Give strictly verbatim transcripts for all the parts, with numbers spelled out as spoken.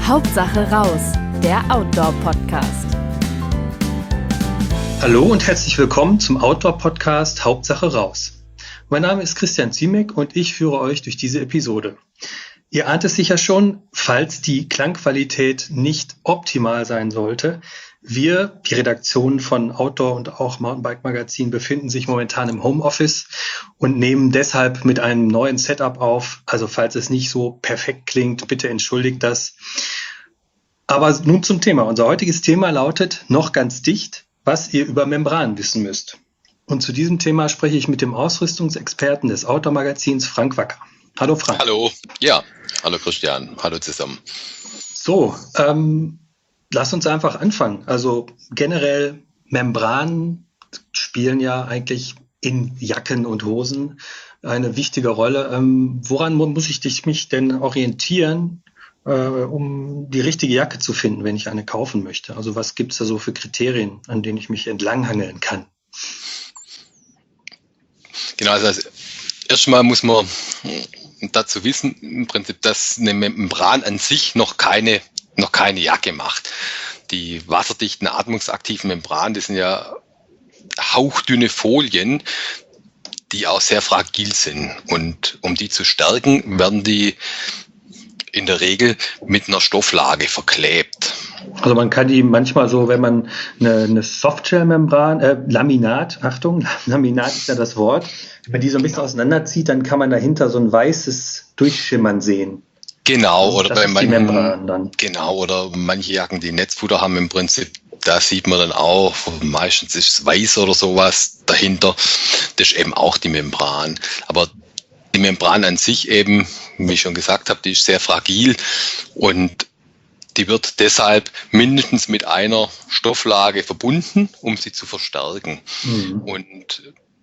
Hauptsache raus, der Outdoor-Podcast. Hallo und herzlich willkommen zum Outdoor-Podcast Hauptsache raus. Mein Name ist Christian Ziemek und ich führe euch durch diese Episode. Ihr ahnt es sicher schon, falls die Klangqualität nicht optimal sein sollte. Wir, die Redaktion von Outdoor und auch Mountainbike Magazin, befinden sich momentan im Homeoffice und nehmen deshalb mit einem neuen Setup auf. Also falls es nicht so perfekt klingt, bitte entschuldigt das. Aber nun zum Thema. Unser heutiges Thema lautet noch ganz dicht, was ihr über Membran wissen müsst. Und zu diesem Thema spreche ich mit dem Ausrüstungsexperten des Outdoor Magazins, Frank Wacker. Hallo Frank. Hallo, ja, hallo Christian, hallo zusammen. So, ähm, lass uns einfach anfangen. Also generell Membranen spielen ja eigentlich in Jacken und Hosen eine wichtige Rolle. Ähm, woran muss ich dich, mich denn orientieren, äh, um die richtige Jacke zu finden, wenn ich eine kaufen möchte? Also was gibt es da so für Kriterien, an denen ich mich entlanghangeln kann? Genau, also als erstmal muss man dazu wissen, im Prinzip, dass eine Membran an sich noch keine noch keine Jacke macht. Die wasserdichten, atmungsaktiven Membranen, das sind ja hauchdünne Folien, die auch sehr fragil sind. Und um die zu stärken, werden die in der Regel mit einer Stofflage verklebt. Also man kann die manchmal so, wenn man eine, eine Softshell-Membran, äh, Laminat, Achtung, Laminat ist ja das Wort, wenn man die so ein bisschen auseinanderzieht, dann kann man dahinter so ein weißes Durchschimmern sehen. Genau, oder das bei ist manchen, die Membran dann. Genau, oder manche Jacken, die Netzfutter haben im Prinzip, da sieht man dann auch, meistens ist es weiß oder sowas dahinter, das ist eben auch die Membran. Aber die Membran an sich eben, wie ich schon gesagt habe, die ist sehr fragil und die wird deshalb mindestens mit einer Stofflage verbunden, um sie zu verstärken. Mhm. Und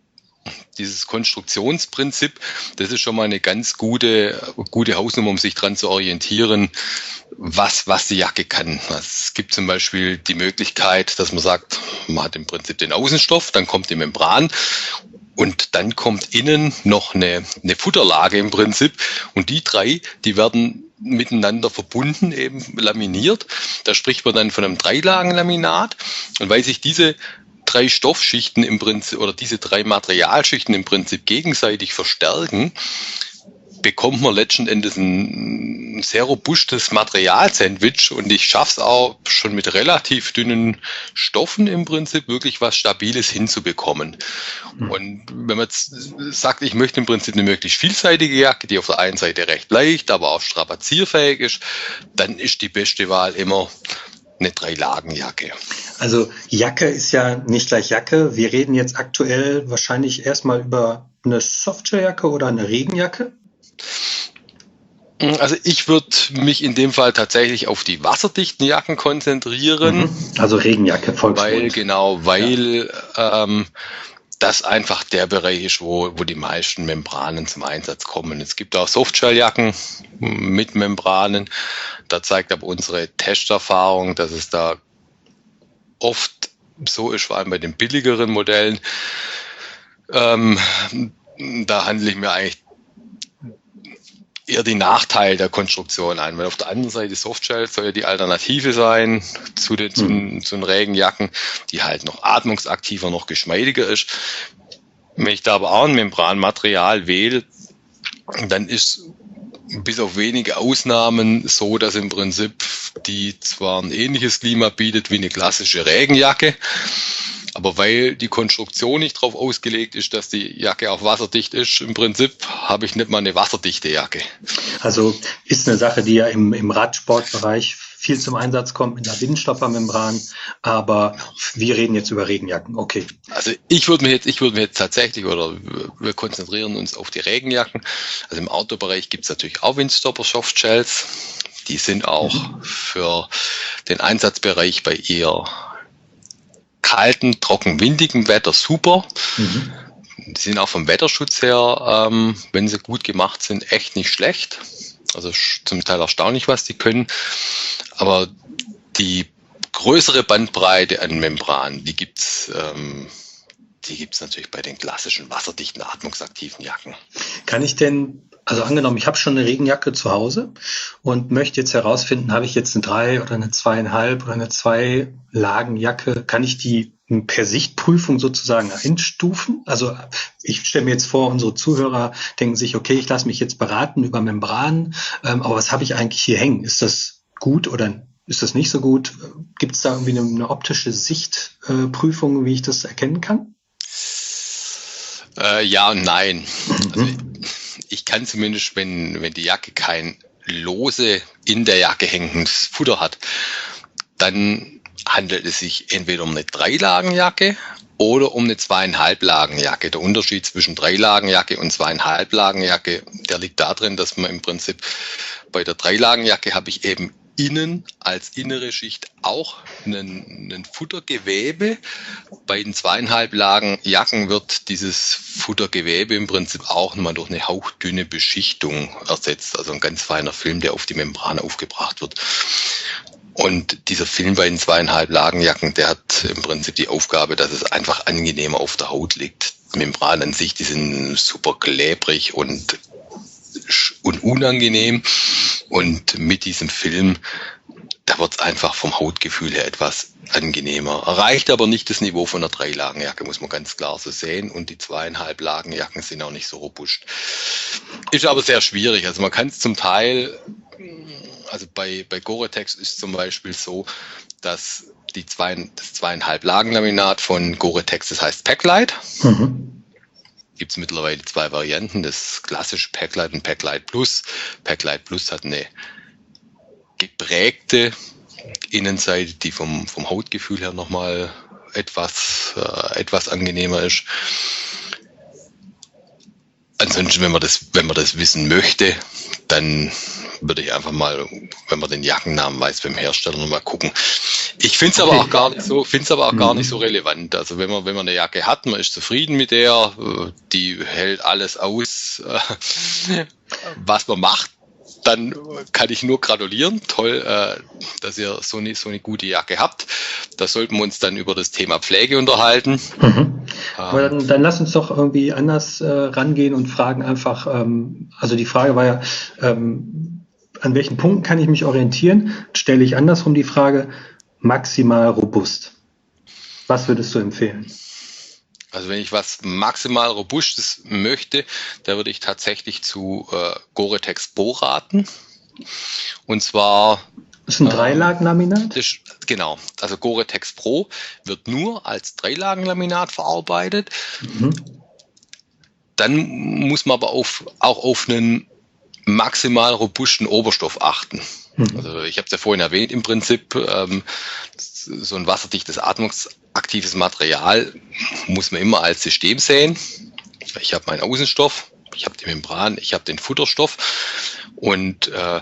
dieses Konstruktionsprinzip, das ist schon mal eine ganz gute, gute Hausnummer, um sich dran zu orientieren, was, was die Jacke kann. Es gibt zum Beispiel die Möglichkeit, dass man sagt, man hat im Prinzip den Außenstoff, dann kommt die Membran und dann kommt innen noch eine, eine Futterlage im Prinzip und die drei, die werden miteinander verbunden, eben laminiert. Da spricht man dann von einem Dreilagenlaminat und weil sich diese drei Stoffschichten im Prinzip oder diese drei Materialschichten im Prinzip gegenseitig verstärken, bekommt man letzten Endes ein sehr robustes Materialsandwich und ich schaffe es auch schon mit relativ dünnen Stoffen im Prinzip wirklich was Stabiles hinzubekommen. Mhm. Und wenn man jetzt sagt, ich möchte im Prinzip eine möglichst vielseitige Jacke, die auf der einen Seite recht leicht, aber auch strapazierfähig ist, dann ist die beste Wahl immer eine Drei-Lagen-Jacke. Also Jacke ist ja nicht gleich Jacke. Wir reden jetzt aktuell wahrscheinlich erstmal über eine Softshelljacke oder eine Regenjacke. Also ich würde mich in dem Fall tatsächlich auf die wasserdichten Jacken konzentrieren. Mhm. Also Regenjacke, Volksmund. Weil, genau, weil ja. ähm, das einfach der Bereich ist, wo, wo die meisten Membranen zum Einsatz kommen. Es gibt auch Softshelljacken mit Membranen. Da zeigt aber unsere Testerfahrung, dass es da oft so ist, vor allem bei den billigeren Modellen. Ähm, da handle ich mir eigentlich eher die Nachteile der Konstruktion ein, weil auf der anderen Seite Softshell soll ja die Alternative sein zu den, zu, mhm. zu den Regenjacken, die halt noch atmungsaktiver, noch geschmeidiger ist. Wenn ich da aber auch ein Membranmaterial wähle, dann ist bis auf wenige Ausnahmen so, dass im Prinzip die zwar ein ähnliches Klima bietet wie eine klassische Regenjacke, aber weil die Konstruktion nicht darauf ausgelegt ist, dass die Jacke auch wasserdicht ist, im Prinzip habe ich nicht mal eine wasserdichte Jacke. Also ist eine Sache, die ja im, im Radsportbereich viel zum Einsatz kommt mit einer Windstoppermembran, aber wir reden jetzt über Regenjacken, okay. Also ich würde mich jetzt, ich würde mich jetzt tatsächlich, oder wir konzentrieren uns auf die Regenjacken. Also im Outdoor-Bereich gibt es natürlich auch Windstopper-Softshells. Die sind auch mhm. für den Einsatzbereich bei eher kalten, trocken, windigen Wetter super. Mhm. Die sind auch vom Wetterschutz her, ähm, wenn sie gut gemacht sind, echt nicht schlecht. Also zum Teil erstaunlich, was die können. Aber die größere Bandbreite an Membranen, die gibt's, ähm, die gibt's natürlich bei den klassischen wasserdichten, atmungsaktiven Jacken. Kann ich denn Also angenommen, ich habe schon eine Regenjacke zu Hause und möchte jetzt herausfinden, habe ich jetzt eine drei oder eine zweieinhalb oder eine zwei Lagenjacke? Kann ich die per Sichtprüfung sozusagen einstufen? Also ich stelle mir jetzt vor, unsere Zuhörer denken sich, okay, ich lasse mich jetzt beraten über Membranen, ähm, aber was habe ich eigentlich hier hängen? Ist das gut oder ist das nicht so gut? Gibt es da irgendwie eine, eine optische Sichtprüfung, äh, wie ich das erkennen kann? Äh, ja und nein. Mhm. Also ich kann zumindest, wenn, wenn die Jacke kein lose in der Jacke hängendes Futter hat, dann handelt es sich entweder um eine Dreilagenjacke oder um eine zweieinhalb Lagenjacke. Der Unterschied zwischen Dreilagenjacke und zweieinhalb Lagenjacke, der liegt darin, dass man im Prinzip bei der Dreilagenjacke habe ich eben innen als innere Schicht auch einen, einen Futtergewebe. Bei den zweieinhalb Lagen Jacken wird dieses Futtergewebe im Prinzip auch nochmal durch eine hauchdünne Beschichtung ersetzt. Also ein ganz feiner Film, der auf die Membran aufgebracht wird. Und dieser Film bei den zweieinhalb Lagen Jacken, der hat im Prinzip die Aufgabe, dass es einfach angenehmer auf der Haut liegt. Die Membran an sich, die sind super klebrig und und unangenehm, und mit diesem Film, da wird es einfach vom Hautgefühl her etwas angenehmer. Erreicht aber nicht das Niveau von einer Dreilagenjacke, muss man ganz klar so sehen, und die zweieinhalb Lagenjacken sind auch nicht so robust. Ist aber sehr schwierig, also man kann es zum Teil, also bei, bei Gore-Tex ist zum Beispiel so, dass die zwei, das zweieinhalb Lagen Laminat von Gore-Tex, das heißt Packlite, mhm. Gibt es mittlerweile zwei Varianten, das klassische Packlite und Packlite Plus. Packlite Plus hat eine geprägte Innenseite, die vom, vom Hautgefühl her nochmal etwas, äh, etwas angenehmer ist. Ansonsten, wenn man das, wenn man das wissen möchte, dann würde ich einfach mal, wenn man den Jackennamen weiß, beim Hersteller nochmal gucken. Ich finde es aber auch gar nicht so, finde es aber auch mhm. gar nicht so relevant. Also wenn man, wenn man eine Jacke hat, man ist zufrieden mit der, die hält alles aus, was man macht, dann kann ich nur gratulieren. Toll, dass ihr so eine, so eine gute Jacke habt. Da sollten wir uns dann über das Thema Pflege unterhalten. Mhm. Aber dann, dann lass uns doch irgendwie anders äh, rangehen und fragen einfach, ähm, also die Frage war ja, ähm, an welchen Punkten kann ich mich orientieren? Stelle ich andersrum die Frage, maximal robust. Was würdest du empfehlen? Also wenn ich was maximal Robustes möchte, da würde ich tatsächlich zu äh, Gore-Tex Pro raten. Und zwar... Das ist ein Dreilagenlaminat? Äh, genau, also Gore-Tex Pro wird nur als Dreilagenlaminat verarbeitet. Mhm. Dann muss man aber auf, auch auf einen maximal robusten Oberstoff achten. Mhm. Also ich habe es ja vorhin erwähnt, im Prinzip ähm, so ein wasserdichtes, atmungsaktives Material muss man immer als System sehen. Ich habe meinen Außenstoff, ich habe die Membran, ich habe den Futterstoff, und äh,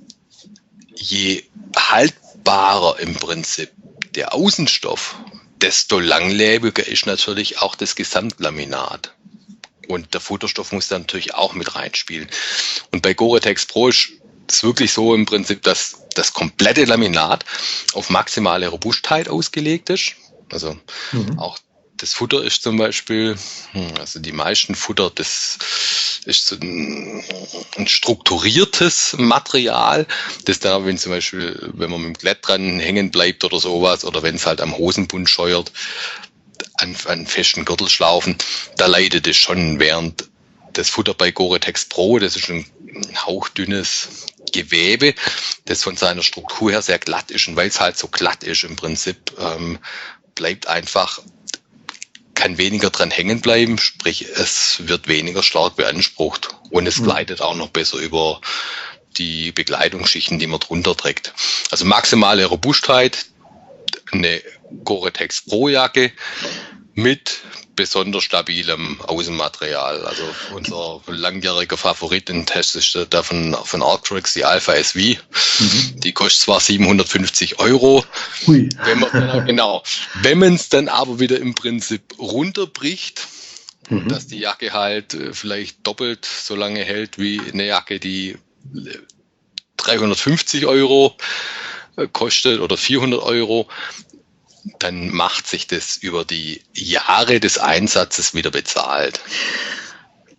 je haltbarer im Prinzip der Außenstoff, desto langlebiger ist natürlich auch das Gesamtlaminat. Und der Futterstoff muss dann natürlich auch mit reinspielen. Und bei Gore-Tex Pro ist es wirklich so im Prinzip, dass das komplette Laminat auf maximale Robustheit ausgelegt ist. Also mhm. auch das Futter ist zum Beispiel, also die meisten Futter, das ist so ein, ein strukturiertes Material, das dann, wenn zum Beispiel, wenn man mit dem Klett dran hängen bleibt oder sowas, oder wenn es halt am Hosenbund scheuert, an, an festen Gürtelschlaufen, da leidet es schon, während das Futter bei Gore-Tex Pro, das ist ein hauchdünnes Gewebe, das von seiner Struktur her sehr glatt ist, und weil es halt so glatt ist im Prinzip, ähm, bleibt einfach, kann weniger dran hängen bleiben, sprich es wird weniger stark beansprucht, und es gleitet auch noch besser über die Bekleidungsschichten, die man drunter trägt. Also maximale Robustheit, eine Gore-Tex Pro Jacke mit besonders stabilem Außenmaterial. Also unser langjähriger Favorit in Test ist der von, von Arc'teryx, die Alpha S V. Mhm. Die kostet zwar siebenhundertfünfzig Euro. Hui. Wenn man, genau. Wenn man es dann aber wieder im Prinzip runterbricht, mhm. dass die Jacke halt vielleicht doppelt so lange hält wie eine Jacke, die dreihundertfünfzig Euro kostet oder vierhundert Euro, dann macht sich das über die Jahre des Einsatzes wieder bezahlt.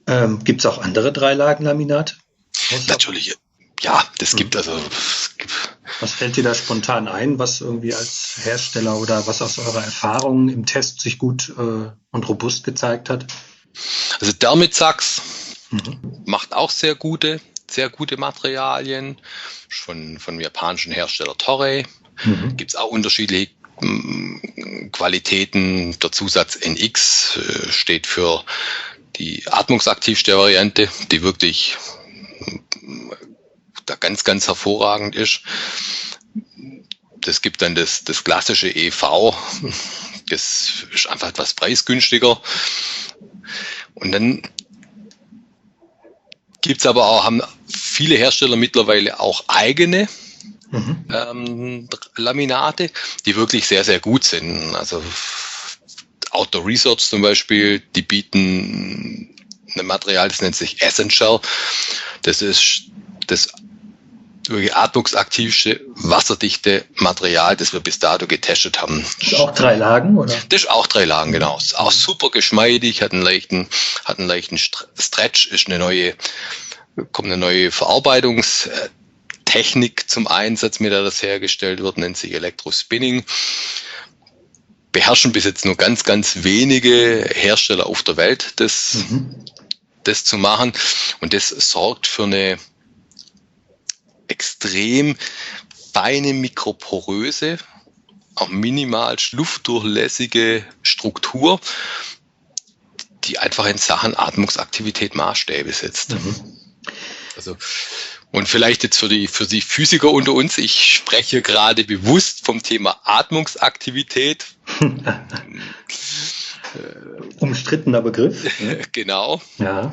Ähm, Gibt es auch andere Dreilagenlaminate? Natürlich, ja, das gibt also. Es gibt, was fällt dir da spontan ein, was irgendwie als Hersteller oder was aus eurer Erfahrung im Test sich gut äh, und robust gezeigt hat? Also Dermitsachs mhm. macht auch sehr gute, sehr gute Materialien. Von, von japanischen Hersteller Toray. Mhm. Gibt es auch unterschiedliche m, Qualitäten. Der Zusatz N X äh, steht für die atmungsaktivste Variante, die wirklich m, da ganz, ganz hervorragend ist. Das gibt dann das, das klassische E V. Das ist einfach etwas preisgünstiger. Und dann gibt es aber auch, haben viele Hersteller mittlerweile auch eigene mhm. ähm, Laminate, die wirklich sehr, sehr gut sind. Also Outdoor Research zum Beispiel, die bieten ein Material, das nennt sich Essential. Das ist das wirklich atmungsaktivste, wasserdichte Material, das wir bis dato getestet haben. Das ist auch drei Lagen, oder? Das ist auch drei Lagen, genau. Ist auch super geschmeidig, hat einen leichten, hat einen leichten Stretch, ist eine neue, kommt eine neue Verarbeitungstechnik zum Einsatz, mit der das hergestellt wird, nennt sich Elektrospinning. Beherrschen bis jetzt nur ganz, ganz wenige Hersteller auf der Welt, das, mhm. das zu machen. Und das sorgt für eine extrem feine, mikroporöse, auch minimal luftdurchlässige Struktur, die einfach in Sachen Atmungsaktivität Maßstäbe setzt. Mhm. Also, und vielleicht jetzt für die, für die Physiker unter uns, ich spreche gerade bewusst vom Thema Atmungsaktivität. Umstrittener Begriff. Ne? Genau. Ja.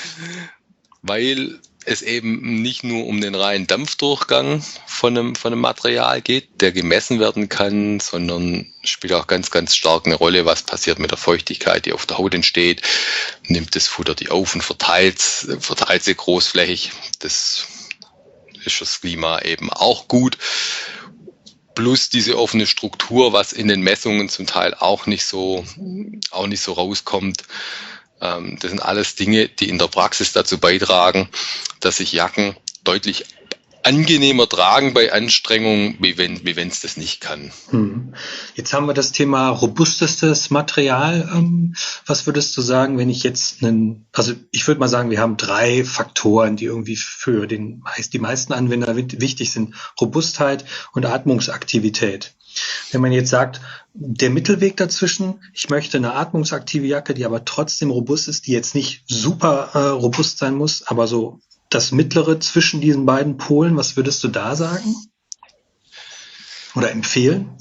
Weil es eben nicht nur um den reinen Dampfdurchgang von einem, von einem Material geht, der gemessen werden kann, sondern spielt auch ganz, ganz stark eine Rolle, was passiert mit der Feuchtigkeit, die auf der Haut entsteht. Nimmt das Futter die auf und verteilt, verteilt sie großflächig. Das ist fürs Klima eben auch gut. Plus diese offene Struktur, was in den Messungen zum Teil auch nicht so, auch nicht so rauskommt. Das sind alles Dinge, die in der Praxis dazu beitragen, dass sich Jacken deutlich angenehmer tragen bei Anstrengungen, wie wenn wie wenn es das nicht kann. Hm. Jetzt haben wir das Thema robustestes Material. Was würdest du sagen, wenn ich jetzt einen, also ich würde mal sagen, wir haben drei Faktoren, die irgendwie für den die meisten Anwender wichtig sind: Robustheit und Atmungsaktivität. Wenn man jetzt sagt, der Mittelweg dazwischen, ich möchte eine atmungsaktive Jacke, die aber trotzdem robust ist, die jetzt nicht super äh, robust sein muss, aber so das Mittlere zwischen diesen beiden Polen, was würdest du da sagen? Oder empfehlen?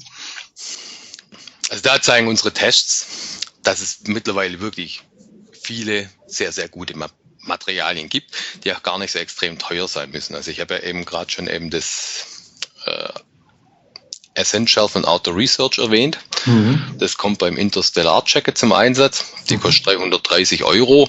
Also da zeigen unsere Tests, dass es mittlerweile wirklich viele sehr, sehr gute Materialien gibt, die auch gar nicht so extrem teuer sein müssen. Also ich habe ja eben gerade schon eben das äh, Essential von Outdoor Research erwähnt. Mhm. Das kommt beim Interstellar Jacket zum Einsatz. Die kostet dreihundertdreißig Euro,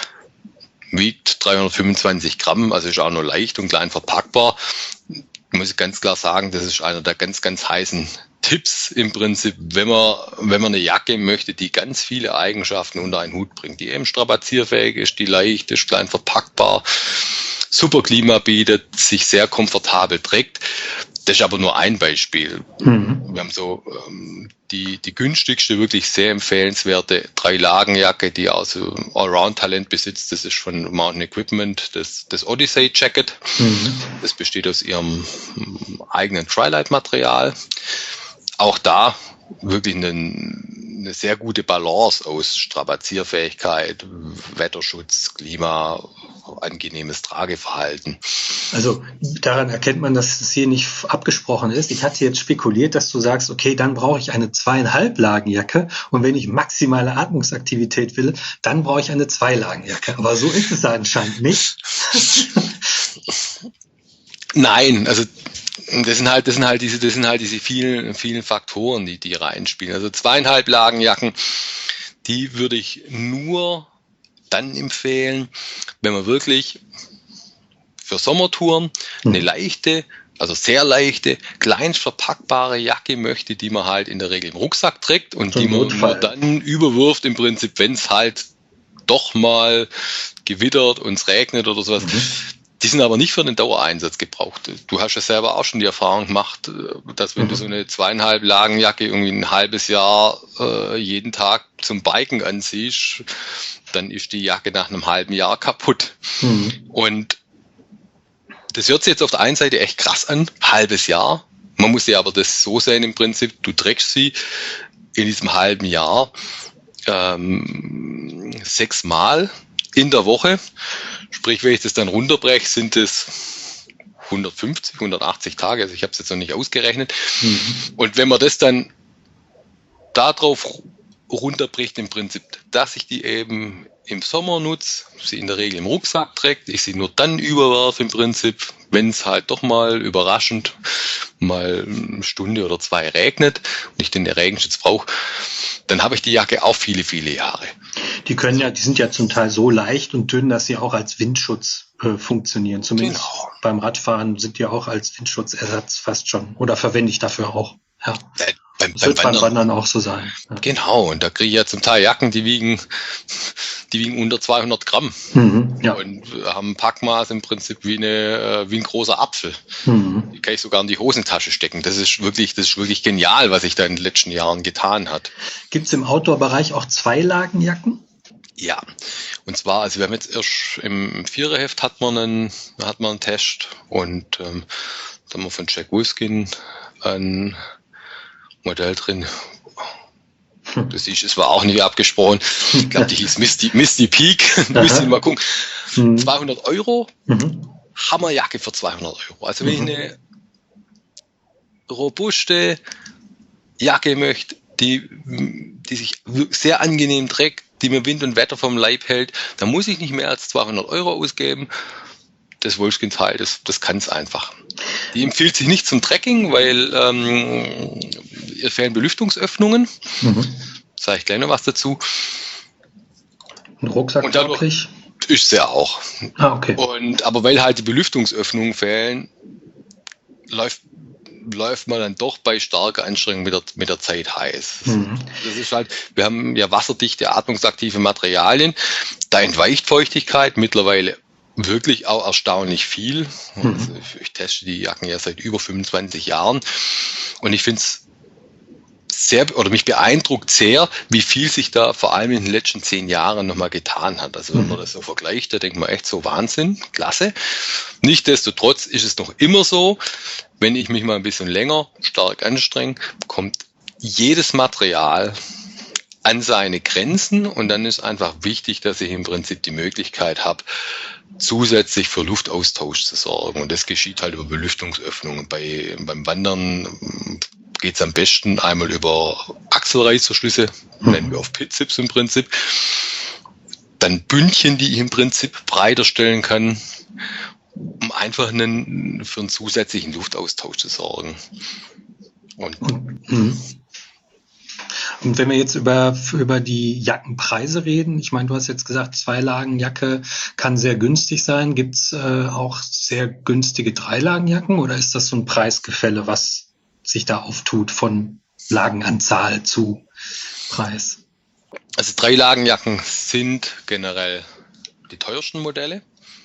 wiegt dreihundertfünfundzwanzig Gramm, also ist auch nur leicht und klein verpackbar. Ich muss ganz klar sagen, das ist einer der ganz, ganz heißen Tipps im Prinzip, wenn man, wenn man eine Jacke möchte, die ganz viele Eigenschaften unter einen Hut bringt, die eben strapazierfähig ist, die leicht ist, klein verpackbar, super Klima bietet, sich sehr komfortabel trägt. Das ist aber nur ein Beispiel. Mhm. Wir haben so ähm, die, die günstigste, wirklich sehr empfehlenswerte Drei-Lagen-Jacke, die also Allround-Talent besitzt. Das ist von Mountain Equipment, das, das Odyssey Jacket. Mhm. Das besteht aus ihrem eigenen Trilight-Material. Auch da wirklich eine, eine sehr gute Balance aus Strapazierfähigkeit, Wetterschutz, Klima, angenehmes Trageverhalten. Also daran erkennt man, dass es hier nicht abgesprochen ist. Ich hatte jetzt spekuliert, dass du sagst, okay, dann brauche ich eine zweieinhalb Lagenjacke und wenn ich maximale Atmungsaktivität will, dann brauche ich eine Zweilagenjacke. Aber so ist es anscheinend nicht. Nein, also das sind halt, das sind halt diese, das sind halt diese vielen, vielen Faktoren, die, die reinspielen. Also zweieinhalb Lagenjacken, die würde ich nur dann empfehlen, wenn man wirklich für Sommertouren eine leichte, also sehr leichte, kleinst verpackbare Jacke möchte, die man halt in der Regel im Rucksack trägt und die man nur dann überwirft im Prinzip, wenn es halt doch mal gewittert und es regnet oder sowas. Mhm. Die sind aber nicht für den Dauereinsatz gebraucht. Du hast ja selber auch schon die Erfahrung gemacht, dass wenn mhm. du so eine zweieinhalb Lagenjacke irgendwie ein halbes Jahr äh, jeden Tag zum Biken anziehst, dann ist die Jacke nach einem halben Jahr kaputt. Mhm. Und das hört sich jetzt auf der einen Seite echt krass an, halbes Jahr. Man muss ja aber das so sehen im Prinzip, du trägst sie in diesem halben Jahr ähm, sechsmal in der Woche. Sprich, wenn ich das dann runterbreche, sind es hundertfünfzig, hundertachtzig Tage. Also ich habe es jetzt noch nicht ausgerechnet. Mhm. Und wenn man das dann darauf runterbricht im Prinzip, dass ich die eben im Sommer nutze, sie in der Regel im Rucksack trägt, ich sie nur dann überwerfe im Prinzip, wenn es halt doch mal überraschend mal eine Stunde oder zwei regnet und ich den Regenschutz brauche, dann habe ich die Jacke auch viele, viele Jahre. Die können ja, die sind ja zum Teil so leicht und dünn, dass sie auch als Windschutz äh, funktionieren. Zumindest genau. Beim Radfahren sind die auch als Windschutzersatz fast schon. Oder verwende ich dafür auch. Ja. Äh, beim, das wird beim Wandern, Wandern auch so sein. Ja. Genau, und da kriege ich ja zum Teil Jacken, die wiegen, die wiegen unter zweihundert Gramm. Mhm, ja. Und haben ein Packmaß im Prinzip wie, eine, wie ein großer Apfel. Mhm. Die kann ich sogar in die Hosentasche stecken. Das ist wirklich, das ist wirklich genial, was sich da in den letzten Jahren getan hat. Gibt es im Outdoor-Bereich auch Zweilagenjacken? Ja, und zwar, also wir haben jetzt erst im Viererheft hat man einen, hat man einen Test und ähm, da haben wir von Jack Wolfskin ein Modell drin. Das ist, es war auch nicht abgesprochen. Ich glaube, die hieß Misty, Misty Peak. Du müsst mal gucken. Mhm. zweihundert Euro, mhm. Hammerjacke für zweihundert Euro. Also wenn mhm. ich eine robuste Jacke möchte, die, die sich sehr angenehm trägt, die mir Wind und Wetter vom Leib hält, dann muss ich nicht mehr als zweihundert Euro ausgeben. Das Wolfskin-Teil, das, das kann es einfach. Die empfiehlt sich nicht zum Trekking, weil ähm, ihr fehlen Belüftungsöffnungen. Mhm. Sage ich gleich noch was dazu. Ein Rucksack wirklich? Ist sie auch. Ah, okay. Und, aber weil halt die Belüftungsöffnungen fehlen, läuft läuft man dann doch bei starker Anstrengung mit der, mit der Zeit heiß. Mhm. Das ist halt, wir haben ja wasserdichte, atmungsaktive Materialien. Da entweicht Feuchtigkeit mittlerweile wirklich auch erstaunlich viel. Mhm. Also ich, ich teste die Jacken ja seit über fünfundzwanzig Jahren und ich finde es sehr, oder mich beeindruckt sehr, wie viel sich da vor allem in den letzten zehn Jahren nochmal getan hat. Also wenn man das so vergleicht, da denkt man echt so Wahnsinn, klasse. Nichtsdestotrotz ist es noch immer so, wenn ich mich mal ein bisschen länger stark anstrenge, kommt jedes Material an seine Grenzen und dann ist einfach wichtig, dass ich im Prinzip die Möglichkeit habe, zusätzlich für Luftaustausch zu sorgen. Und das geschieht halt über Belüftungsöffnungen. Bei, beim Wandern geht es am besten einmal über Achselreißverschlüsse, mhm. nennen wir auf Pit-Zips im Prinzip. Dann Bündchen, die ich im Prinzip breiter stellen kann, um einfach einen, für einen zusätzlichen Luftaustausch zu sorgen. Und, mhm. Und wenn wir jetzt über, über die Jackenpreise reden, ich meine, du hast jetzt gesagt, Zweilagenjacke kann sehr günstig sein. Gibt es äh, auch sehr günstige Dreilagenjacken oder ist das so ein Preisgefälle, was sich da auftut von Lagenanzahl zu Preis? Also Dreilagenjacken sind generell die teuersten Modelle.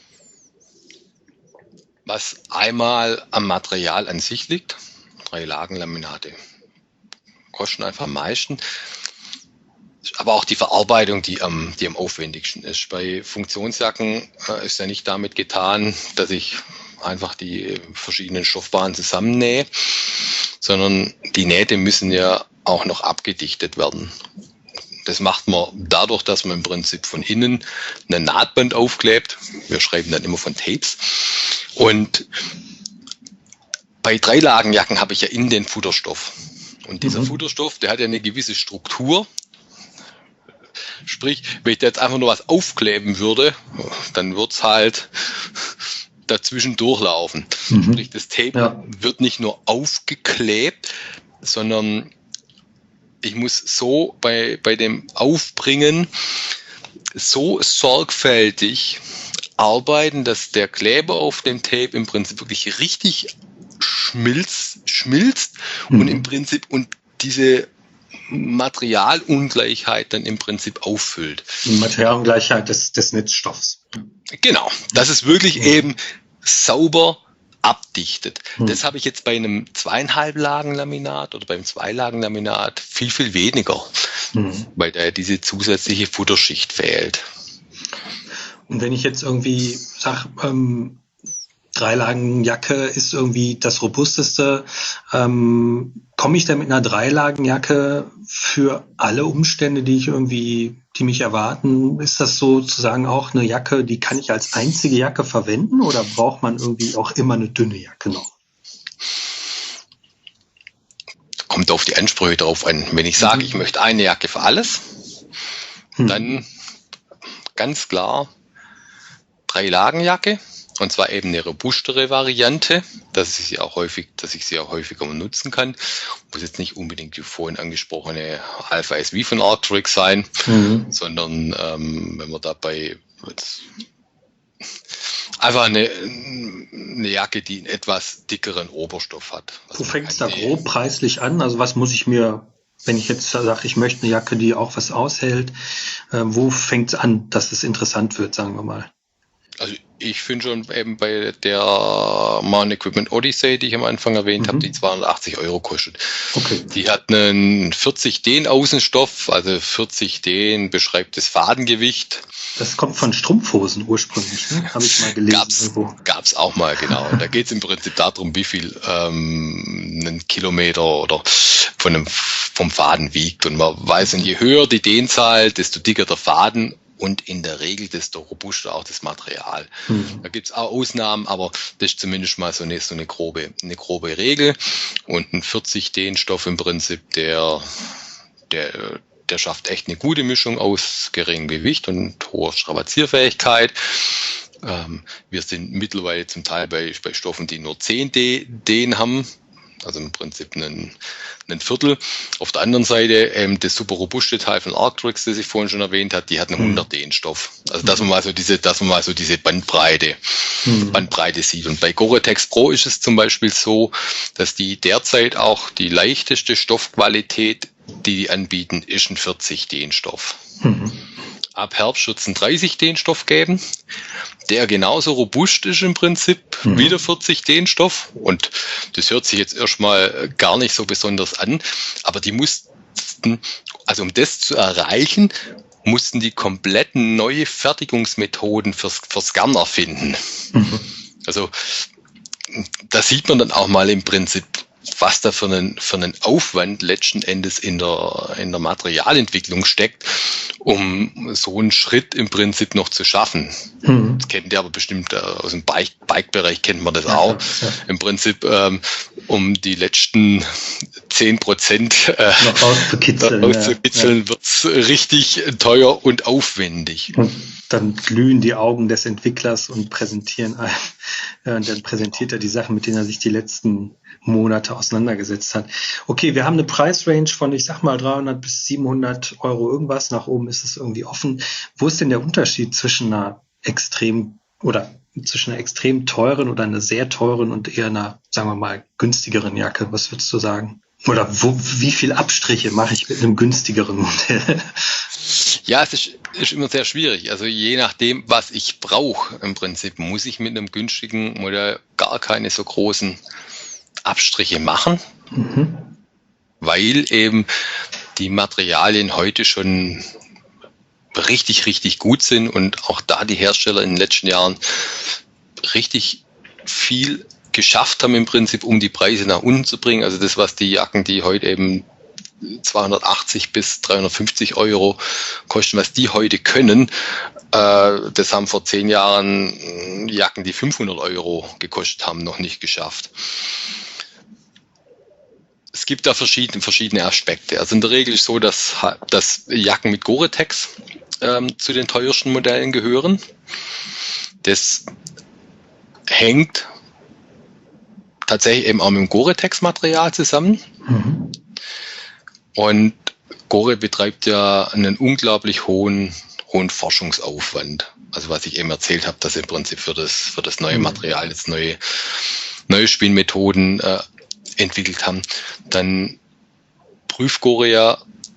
Was einmal am Material an sich liegt, drei Lagenlaminate kosten einfach am meisten, aber auch die Verarbeitung, die am, die am aufwendigsten ist. Bei Funktionsjacken äh, ist ja nicht damit getan, dass ich einfach die verschiedenen Stoffbahnen zusammennähe, sondern die Nähte müssen ja auch noch abgedichtet werden. Das macht man dadurch, dass man im Prinzip von innen ein Nahtband aufklebt. Wir schreiben dann immer von Tapes. Und bei Dreilagenjacken habe ich ja innen den Futterstoff. Und dieser mhm. Futterstoff, der hat ja eine gewisse Struktur. Sprich, wenn ich da jetzt einfach nur was aufkleben würde, dann wird es halt dazwischen durchlaufen. Mhm. Sprich, das Tape ja. wird nicht nur aufgeklebt, sondern ich muss so bei, bei dem Aufbringen so sorgfältig arbeiten, dass der Kleber auf dem Tape im Prinzip wirklich richtig schmilzt, schmilzt mhm. und im Prinzip und diese Materialungleichheit dann im Prinzip auffüllt. Die Materialungleichheit des, des Netzstoffs. Genau, dass es wirklich mhm. eben sauber abdichtet. Mhm. Das habe ich jetzt bei einem zweieinhalb Lagen Laminat oder beim Zweilagen Laminat viel, viel weniger, mhm. weil da diese zusätzliche Futterschicht fehlt. Und wenn ich jetzt irgendwie sage, ähm, Dreilagenjacke ist irgendwie das Robusteste, ähm, komme ich da mit einer Dreilagenjacke für alle Umstände, die ich irgendwie, die mich erwarten? Ist das sozusagen auch eine Jacke, die kann ich als einzige Jacke verwenden oder braucht man irgendwie auch immer eine dünne Jacke noch? Kommt auf die Ansprüche drauf an. Wenn ich sage, mhm. ich möchte eine Jacke für alles, mhm. dann ganz klar Dreilagenjacke. Und zwar eben eine robustere Variante, dass ich sie auch häufig, dass ich sie auch häufiger nutzen kann. Muss jetzt nicht unbedingt die vorhin angesprochene Alpha S V von Arc'teryx sein, mhm. sondern ähm, wenn man dabei einfach eine, eine Jacke, die einen etwas dickeren Oberstoff hat. Also wo fängt es da grob preislich an? Also was muss ich mir, wenn ich jetzt sage, ich möchte eine Jacke, die auch was aushält, äh, wo fängt es an, dass es interessant wird, sagen wir mal? Also ich finde schon eben bei der Marne Equipment Odyssey, die ich am Anfang erwähnt mhm. habe, die zweihundertachtzig Euro kostet. Okay. Die hat einen vierzig Dehn Außenstoff, also vierzig Dehn beschreibt das Fadengewicht. Das kommt von Strumpfhosen ursprünglich, ne? Habe ich mal gelesen. Gab's, irgendwo. Gab's auch mal, genau. Und da geht es im Prinzip darum, wie viel ähm, ein Kilometer oder von einem, vom Faden wiegt. Und man weiß, je höher die Dehnzahl, desto dicker der Faden. Und in der Regel desto robuster auch das Material. Mhm. Da gibt es auch Ausnahmen, aber das ist zumindest mal so eine, so eine grobe, eine grobe Regel. Und ein vierzig Dehn Stoff im Prinzip, der, der, der schafft echt eine gute Mischung aus geringem Gewicht und hoher Strapazierfähigkeit. Ähm, wir sind mittlerweile zum Teil bei, bei Stoffen, die nur zehn Dehn haben. Also im Prinzip einen, einen Viertel. Auf der anderen Seite ähm, das super robuste Teil von Arc'teryx, das ich vorhin schon erwähnt habe, die hat einen hundert Dehn Stoff. Also dass man mal so diese, dass man mal so diese Bandbreite, mhm. Bandbreite sieht. Und bei Gore-Tex Pro ist es zum Beispiel so, dass die derzeit auch die leichteste Stoffqualität, die die anbieten, ist ein vierzig Dehn Stoff. Mhm. Ab Herbst wird es einen dreißig Dehn Stoff geben, der genauso robust ist im Prinzip mhm. wie der vierzig Dehn Stoff. Und das hört sich jetzt erstmal gar nicht so besonders an, aber die mussten, also um das zu erreichen, mussten die komplett neue Fertigungsmethoden fürs, fürs Garn erfinden. Mhm. Also da sieht man dann auch mal im Prinzip, was da für einen, für einen Aufwand letzten Endes in der, in der Materialentwicklung steckt, um so einen Schritt im Prinzip noch zu schaffen. Mhm. Das kennt ihr aber bestimmt aus dem Bike, Bike-Bereich kennt man das ja, auch. Ja. Im Prinzip, ähm, um die letzten zehn Prozent äh, noch rauszukitzeln, rauszukitzeln ja. wird's richtig teuer und aufwendig. Und dann glühen die Augen des Entwicklers und präsentieren einem, äh, und dann präsentiert er die Sachen, mit denen er sich die letzten Monate auseinandergesetzt hat. Okay, wir haben eine Preisrange von, ich sag mal, dreihundert bis siebenhundert Euro irgendwas. Nach oben ist es irgendwie offen. Wo ist denn der Unterschied zwischen einer extrem oder zwischen einer extrem teuren oder einer sehr teuren und eher einer, sagen wir mal, günstigeren Jacke? Was würdest du sagen? Oder wo, wie viel Abstriche mache ich mit einem günstigeren Modell? Ja, es ist, ist immer sehr schwierig. Also je nachdem, was ich brauche, im Prinzip muss ich mit einem günstigen Modell gar keine so großen Abstriche machen, mhm. weil eben die Materialien heute schon richtig, richtig gut sind und auch da die Hersteller in den letzten Jahren richtig viel geschafft haben im Prinzip, um die Preise nach unten zu bringen. Also das, was die Jacken, die heute eben zweihundertachtzig bis dreihundertfünfzig Euro kosten, was die heute können, äh, das haben vor zehn Jahren Jacken, die fünfhundert Euro gekostet haben, noch nicht geschafft. Es gibt da verschiedene, verschiedene Aspekte. Also in der Regel ist es so, dass, dass Jacken mit Gore-Tex ähm, zu den teuersten Modellen gehören. Das hängt tatsächlich eben auch mit dem Gore-Tex-Material zusammen. Mhm. Und Gore betreibt ja einen unglaublich hohen, hohen Forschungsaufwand. Also was ich eben erzählt habe, dass im Prinzip für das, für das neue Material jetzt neue, neue Spielmethoden äh, entwickelt haben. Dann prüft Gore ja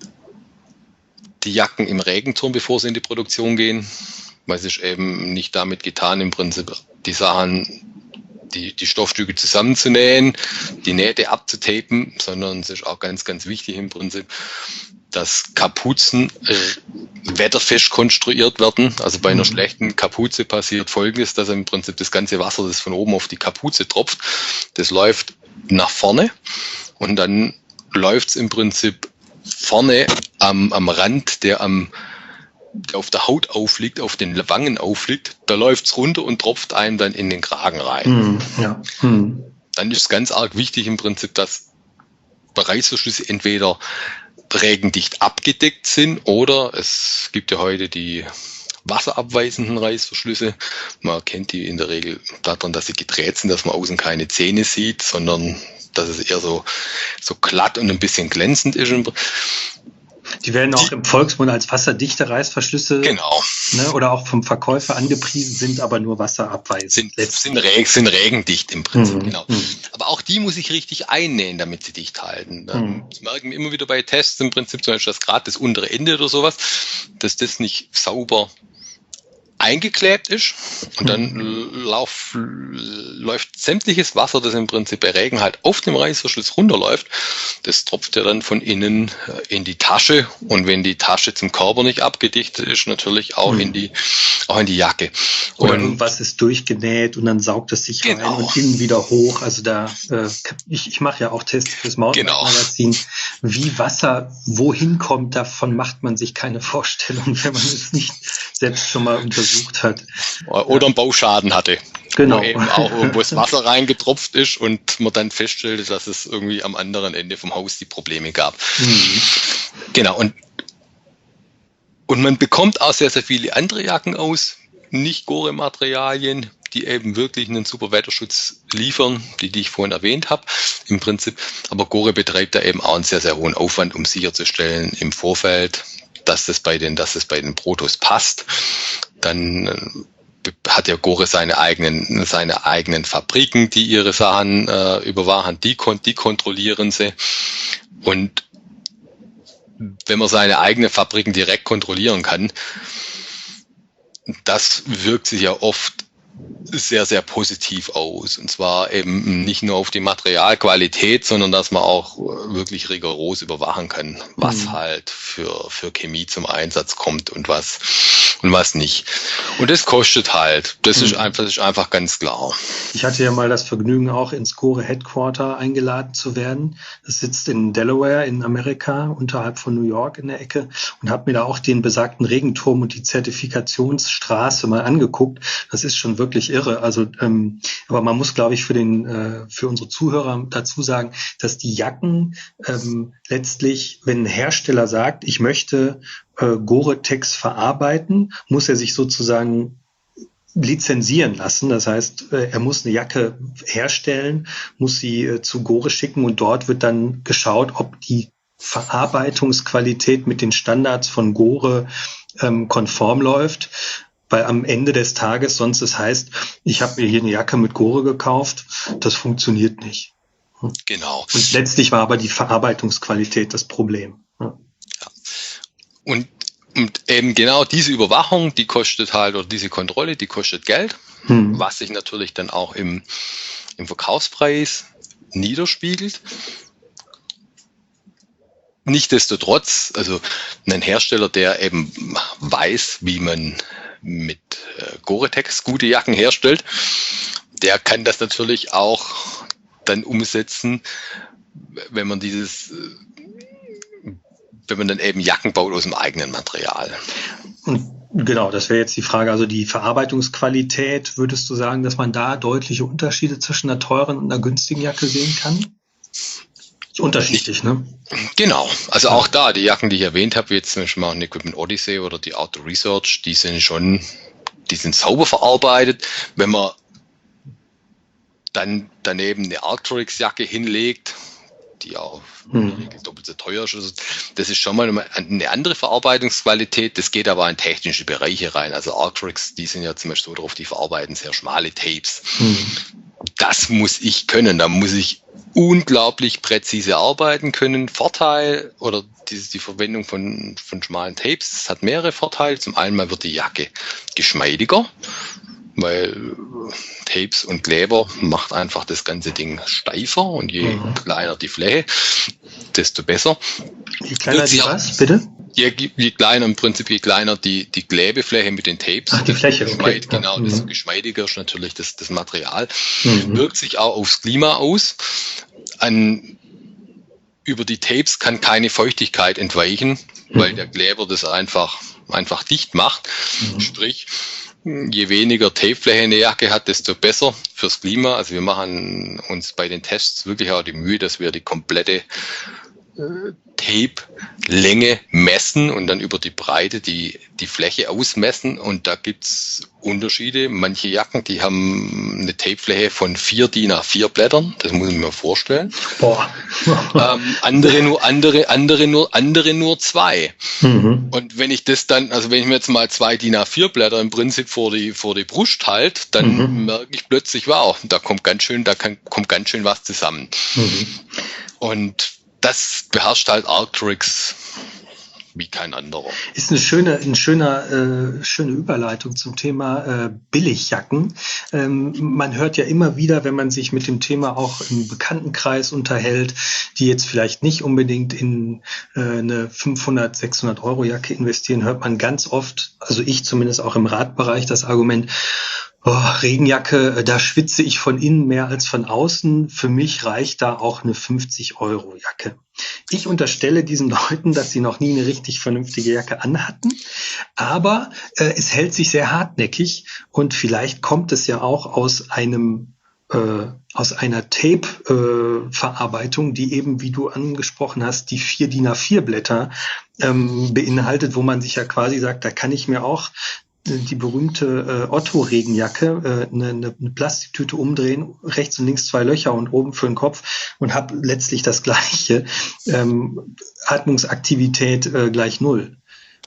die Jacken im Regenturm, bevor sie in die Produktion gehen, weil es ist eben nicht damit getan, im Prinzip die Sachen, die, die Stoffstücke zusammenzunähen, die Nähte abzutapen, sondern es ist auch ganz, ganz wichtig im Prinzip, dass Kapuzen äh, wetterfest konstruiert werden. Also bei einer mhm. schlechten Kapuze passiert Folgendes, dass im Prinzip das ganze Wasser, das von oben auf die Kapuze tropft, das läuft nach vorne und dann läuft es im Prinzip vorne am, am Rand, der am der auf der Haut aufliegt, auf den Wangen aufliegt, da läuft es runter und tropft einem dann in den Kragen rein. Mhm. Ja. Mhm. Dann ist es ganz arg wichtig im Prinzip, dass Reißverschlüsse entweder regendicht abgedeckt sind oder es gibt ja heute die wasserabweisenden Reißverschlüsse. Man erkennt die in der Regel daran, dass sie gedreht sind, dass man außen keine Zähne sieht, sondern dass es eher so, so glatt und ein bisschen glänzend ist. Die werden auch im Volksmund als wasserdichte Reißverschlüsse, genau, ne, oder auch vom Verkäufer angepriesen, sind aber nur wasserabweisend. Sind, sind, reg, sind regendicht im Prinzip, mhm. genau. Mhm. Aber auch die muss ich richtig einnähen, damit sie dicht halten. Mhm. Das merken wir immer wieder bei Tests im Prinzip, zum Beispiel, dass gerade das untere Ende oder sowas, dass das nicht sauber eingeklebt ist und dann mhm. lauf, läuft sämtliches Wasser, das im Prinzip bei Regen halt auf dem Reißverschluss runterläuft, das tropft ja dann von innen in die Tasche und wenn die Tasche zum Körper nicht abgedichtet ist, natürlich auch mhm. in die auch in die Jacke. Oder und irgendwas ist durchgenäht und dann saugt es sich genau. rein und innen wieder hoch. Also da, äh, ich, ich mache ja auch Tests fürs Mountainbike-Magazin. Genau. Wie Wasser wohin kommt, davon macht man sich keine Vorstellung, wenn man es nicht selbst schon mal untersucht hat. Oder ja. einen Bauschaden hatte. Genau. Wo eben auch irgendwo das Wasser reingetropft ist und man dann feststellte, dass es irgendwie am anderen Ende vom Haus die Probleme gab. Mhm. Genau. Und, und man bekommt auch sehr, sehr viele andere Jacken aus, nicht Gore-Materialien, die eben wirklich einen super Wetterschutz liefern, die, die ich vorhin erwähnt habe, im Prinzip. Aber Gore betreibt da eben auch einen sehr, sehr hohen Aufwand, um sicherzustellen im Vorfeld, dass das bei den, dass das bei den Protos passt. Dann äh, hat ja Gore seine eigenen, seine eigenen Fabriken, die ihre Sachen äh, überwachen, die, die kontrollieren sie. Und wenn man seine eigenen Fabriken direkt kontrollieren kann, das wirkt sich ja oft sehr, sehr positiv aus. Und zwar eben nicht nur auf die Materialqualität, sondern dass man auch wirklich rigoros überwachen kann, was mhm. halt für, für Chemie zum Einsatz kommt und was, und was nicht. Und das kostet halt. Das mhm. ist einfach, das ist einfach ganz klar. Ich hatte ja mal das Vergnügen, auch ins Gore Headquarter eingeladen zu werden. Das sitzt in Delaware in Amerika, unterhalb von New York in der Ecke, und habe mir da auch den besagten Regenturm und die Zertifikationsstraße mal angeguckt. Das ist schon wirklich irre. Also, ähm, aber man muss, glaube ich, für den, äh, für unsere Zuhörer dazu sagen, dass die Jacken ähm, letztlich, wenn ein Hersteller sagt, ich möchte äh, Gore-Tex verarbeiten, muss er sich sozusagen lizenzieren lassen. Das heißt, äh, er muss eine Jacke herstellen, muss sie äh, zu Gore schicken und dort wird dann geschaut, ob die Verarbeitungsqualität mit den Standards von Gore ähm, konform läuft. Weil am Ende des Tages sonst es heißt, ich habe mir hier eine Jacke mit Gore gekauft, das funktioniert nicht. Genau. Und letztlich war aber die Verarbeitungsqualität das Problem. Ja. Ja. Und, und eben genau diese Überwachung, die kostet halt, oder diese Kontrolle, die kostet Geld, hm. was sich natürlich dann auch im, im Verkaufspreis niederspiegelt. Nichtsdestotrotz, also ein Hersteller, der eben weiß, wie man mit äh, Gore-Tex gute Jacken herstellt, der kann das natürlich auch dann umsetzen, wenn man dieses, wenn man dann eben Jacken baut aus dem eigenen Material. Und genau, das wäre jetzt die Frage, also die Verarbeitungsqualität, würdest du sagen, dass man da deutliche Unterschiede zwischen einer teuren und einer günstigen Jacke sehen kann? Unterschiedlich, ne? Genau, also auch da, die Jacken, die ich erwähnt habe, wie jetzt zum Beispiel mal ein Equipment Odyssey oder die Outdoor Research, die sind schon, die sind sauber verarbeitet. Wenn man dann daneben eine Arc'teryx-Jacke hinlegt, die auch hm. doppelt so teuer ist, also das ist schon mal eine andere Verarbeitungsqualität, das geht aber in technische Bereiche rein. Also Arc'teryx, die sind ja zum Beispiel so drauf, die verarbeiten sehr schmale Tapes. Hm. Das muss ich können, da muss ich unglaublich präzise arbeiten können. Vorteil oder die, die Verwendung von, von schmalen Tapes, das hat mehrere Vorteile. Zum einen mal wird die Jacke geschmeidiger, weil Tapes und Kleber macht einfach das ganze Ding steifer und je mhm. kleiner die Fläche, desto besser. Je kleiner die was, bitte? Je, je kleiner im Prinzip, je kleiner die, die Klebefläche mit den Tapes. Ach, die Fläche, okay. okay. Genau, mhm. desto geschmeidiger ist natürlich das, das Material. Mhm. Wirkt sich auch aufs Klima aus. An, über die Tapes kann keine Feuchtigkeit entweichen, mhm. weil der Kleber das einfach, einfach dicht macht. Mhm. Sprich, je weniger Tapefläche eine Jacke hat, desto besser fürs Klima. Also wir machen uns bei den Tests wirklich auch die Mühe, dass wir die komplette äh, Tape-Länge messen und dann über die Breite die, die Fläche ausmessen. Und da gibt's Unterschiede. Manche Jacken, die haben eine Tapefläche von vier D I N A vier Blättern. Das muss ich mir vorstellen. Boah. ähm, andere nur, andere, andere nur, andere nur zwei. Mhm. Und wenn ich das dann, also wenn ich mir jetzt mal zwei D I N A vier Blätter im Prinzip vor die, vor die Brust halte, dann mhm. merke ich plötzlich, wow, da kommt ganz schön, da kann, kommt ganz schön was zusammen. Mhm. Und das beherrscht halt Arc'teryx wie kein anderer. Ist eine schöne, eine schöne, äh, schöne Überleitung zum Thema äh, Billigjacken. Ähm, man hört ja immer wieder, wenn man sich mit dem Thema auch im Bekanntenkreis unterhält, die jetzt vielleicht nicht unbedingt in äh, eine fünfhundert, sechshundert Euro Jacke investieren, hört man ganz oft, also ich zumindest auch im Radbereich, das Argument, oh, Regenjacke, da schwitze ich von innen mehr als von außen. Für mich reicht da auch eine fünfzig Euro Jacke. Ich unterstelle diesen Leuten, dass sie noch nie eine richtig vernünftige Jacke anhatten, aber äh, es hält sich sehr hartnäckig und vielleicht kommt es ja auch aus einem äh, aus einer Tape-Verarbeitung, äh, die eben, wie du angesprochen hast, die vier D I N A vier Blätter ähm, beinhaltet, wo man sich ja quasi sagt, da kann ich mir auch die berühmte äh, Otto-Regenjacke, äh, eine, eine Plastiktüte umdrehen, rechts und links zwei Löcher und oben für den Kopf und habe letztlich das gleiche. Ähm, Atmungsaktivität äh, gleich null.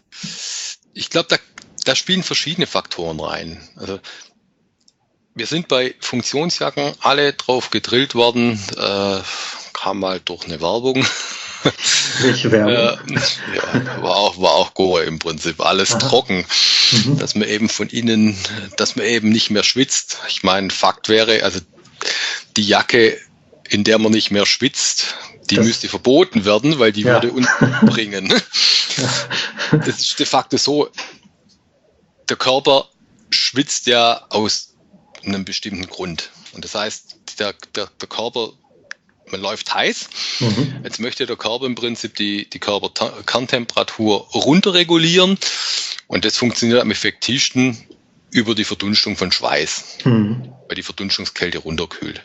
Ich glaube, da, da spielen verschiedene Faktoren rein. Also wir sind bei Funktionsjacken alle drauf gedrillt worden, äh, kam mal durch eine Werbung. Welche Werbung? Äh, ja, war auch, war auch Gore im Prinzip, alles Aha. trocken, mhm. dass man eben von innen, dass man eben nicht mehr schwitzt. Ich meine, Fakt wäre, also die Jacke, in der man nicht mehr schwitzt, die das müsste verboten werden, weil die ja. würde uns umbringen. Ja. Das ist de facto so, der Körper schwitzt ja aus einem bestimmten Grund. Und das heißt, der, der, der Körper man läuft heiß. Mhm. Jetzt möchte der Körper im Prinzip die, die Körperkerntemperatur runterregulieren und das funktioniert am effektivsten über die Verdunstung von Schweiß, mhm. weil die Verdunstungskälte runterkühlt.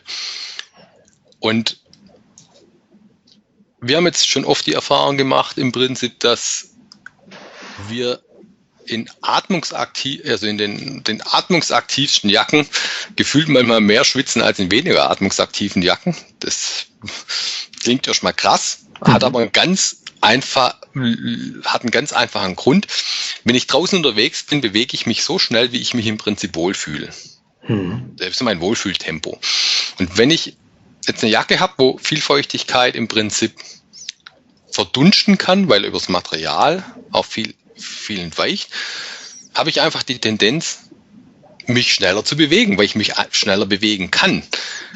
Und wir haben jetzt schon oft die Erfahrung gemacht im Prinzip, dass wir in atmungsaktiv, also in den, den atmungsaktivsten Jacken gefühlt manchmal mehr schwitzen als in weniger atmungsaktiven Jacken. Das klingt erstmal krass, mhm. hat aber einen ganz einfach, hat einen ganz einfachen Grund. Wenn ich draußen unterwegs bin, bewege ich mich so schnell, wie ich mich im Prinzip wohlfühle. Mhm. Das ist mein Wohlfühltempo. Und wenn ich jetzt eine Jacke habe, wo viel Feuchtigkeit im Prinzip verdunsten kann, weil übers Material auch viel viel entweicht, habe ich einfach die Tendenz, mich schneller zu bewegen, weil ich mich schneller bewegen kann.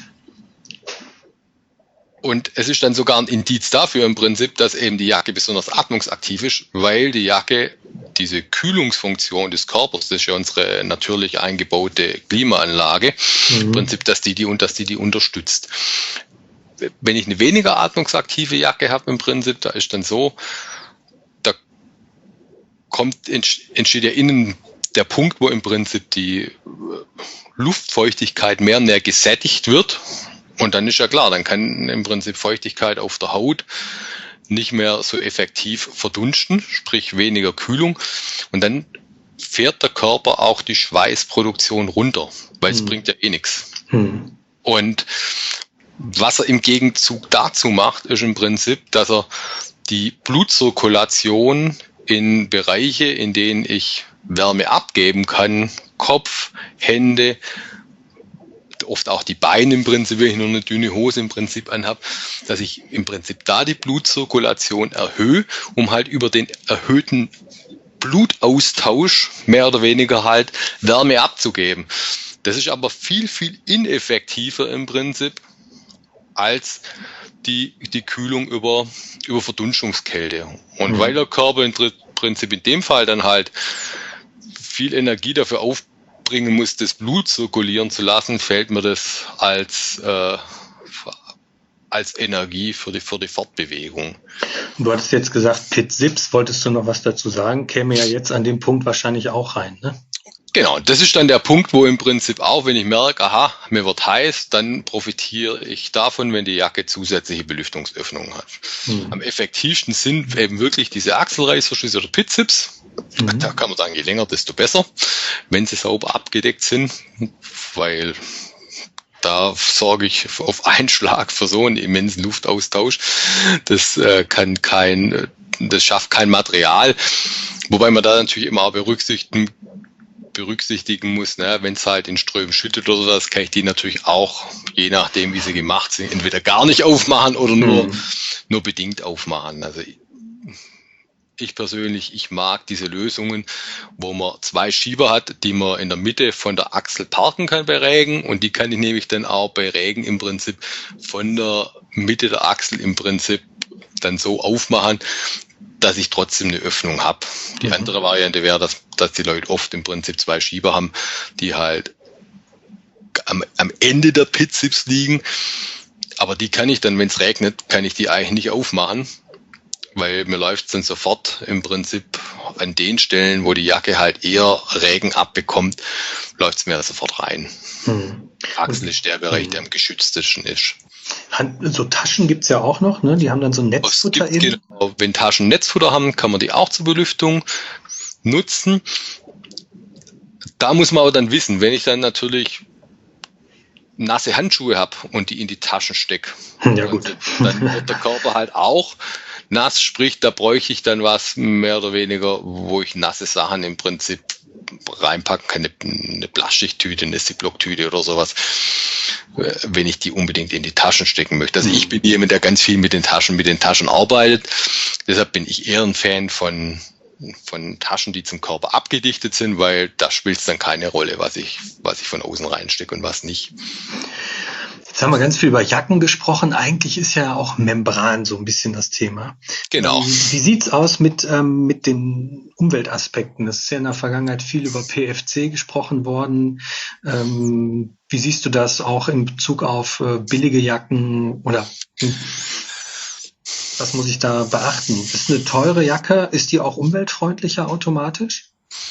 Und es ist dann sogar ein Indiz dafür im Prinzip, dass eben die Jacke besonders atmungsaktiv ist, weil die Jacke diese Kühlungsfunktion des Körpers, das ist ja unsere natürlich eingebaute Klimaanlage, mhm. im Prinzip, dass die die, und dass die, die unterstützt. Wenn ich eine weniger atmungsaktive Jacke habe im Prinzip, da ist dann so, kommt, entsteht ja innen der Punkt, wo im Prinzip die Luftfeuchtigkeit mehr und mehr gesättigt wird. Und dann ist ja klar, dann kann im Prinzip Feuchtigkeit auf der Haut nicht mehr so effektiv verdunsten, sprich weniger Kühlung. Und dann fährt der Körper auch die Schweißproduktion runter, weil es hm. bringt ja eh nichts. Hm. Und was er im Gegenzug dazu macht, ist im Prinzip, dass er die Blutzirkulation in Bereiche, in denen ich Wärme abgeben kann, Kopf, Hände oft auch die Beine im Prinzip, wenn ich nur eine dünne Hose im Prinzip anhabe, dass ich im Prinzip da die Blutzirkulation erhöhe, um halt über den erhöhten Blutaustausch mehr oder weniger halt Wärme abzugeben. Das ist aber viel, viel ineffektiver im Prinzip als die, die Kühlung über, über Verdunstungskälte. Und mhm. weil der Körper im Prinzip in dem Fall dann halt viel Energie dafür aufbringen muss, das Blut zirkulieren zu lassen, fällt mir das als, äh, als Energie für die, für die Fortbewegung. Du hattest jetzt gesagt, Pit Sips, wolltest du noch was dazu sagen? Käme ja jetzt an dem Punkt wahrscheinlich auch rein, ne? Genau, das ist dann der Punkt, wo im Prinzip auch, wenn ich merke, aha, mir wird heiß, dann profitiere ich davon, wenn die Jacke zusätzliche Belüftungsöffnungen hat. Mhm. Am effektivsten sind eben wirklich diese Achselreißverschlüsse oder Pit-Zips. Mhm. Da kann man sagen, je länger, desto besser, wenn sie sauber abgedeckt sind, weil da sorge ich auf einen Schlag für so einen immensen Luftaustausch. Das äh, kann kein, das schafft kein Material, wobei man da natürlich immer auch berücksichtigen berücksichtigen muss, ne, wenn es halt in Strömen schüttet oder sowas, kann ich die natürlich auch, je nachdem wie sie gemacht sind, entweder gar nicht aufmachen oder nur, mhm. nur bedingt aufmachen. Also ich, ich persönlich, ich mag diese Lösungen, wo man zwei Schieber hat, die man in der Mitte von der Achsel parken kann bei Regen, und die kann ich nämlich dann auch bei Regen im Prinzip von der Mitte der Achsel im Prinzip dann so aufmachen, dass ich trotzdem eine Öffnung habe. Die mhm. andere Variante wäre, dass, dass die Leute oft im Prinzip zwei Schieber haben, die halt am, am Ende der Pit-Zips liegen. Aber die kann ich dann, wenn es regnet, kann ich die eigentlich nicht aufmachen, weil mir läuft es dann sofort im Prinzip an den Stellen, wo die Jacke halt eher Regen abbekommt, läuft es mir sofort rein. Mhm. Achsel ist der Bereich, der am geschütztesten ist. So Taschen gibt's ja auch noch, ne? Die haben dann so ein Netzfutter innen. Genau. Wenn Taschen Netzfutter haben, kann man die auch zur Belüftung nutzen. Da muss man aber dann wissen, wenn ich dann natürlich nasse Handschuhe habe und die in die Taschen stecke, ja, gut. dann wird der Körper halt auch nass, sprich, da bräuchte ich dann was mehr oder weniger, wo ich nasse Sachen im Prinzip reinpacken kann, eine, eine Plastiktüte, eine Ziploc-Tüte oder sowas, wenn ich die unbedingt in die Taschen stecken möchte. Also ich bin jemand, der ganz viel mit den Taschen, mit den Taschen arbeitet. Deshalb bin ich eher ein Fan von, von Taschen, die zum Körper abgedichtet sind, weil da spielt es dann keine Rolle, was ich, was ich von außen reinstecke und was nicht. Jetzt haben wir ganz viel über Jacken gesprochen. Eigentlich ist ja auch Membran so ein bisschen das Thema. Genau. Wie, wie sieht's aus mit, ähm, mit den Umweltaspekten? Es ist ja in der Vergangenheit viel über P F C gesprochen worden. Ähm, wie siehst du das auch in Bezug auf äh, billige Jacken oder hm, was muss ich da beachten? Ist eine teure Jacke, ist die auch umweltfreundlicher automatisch?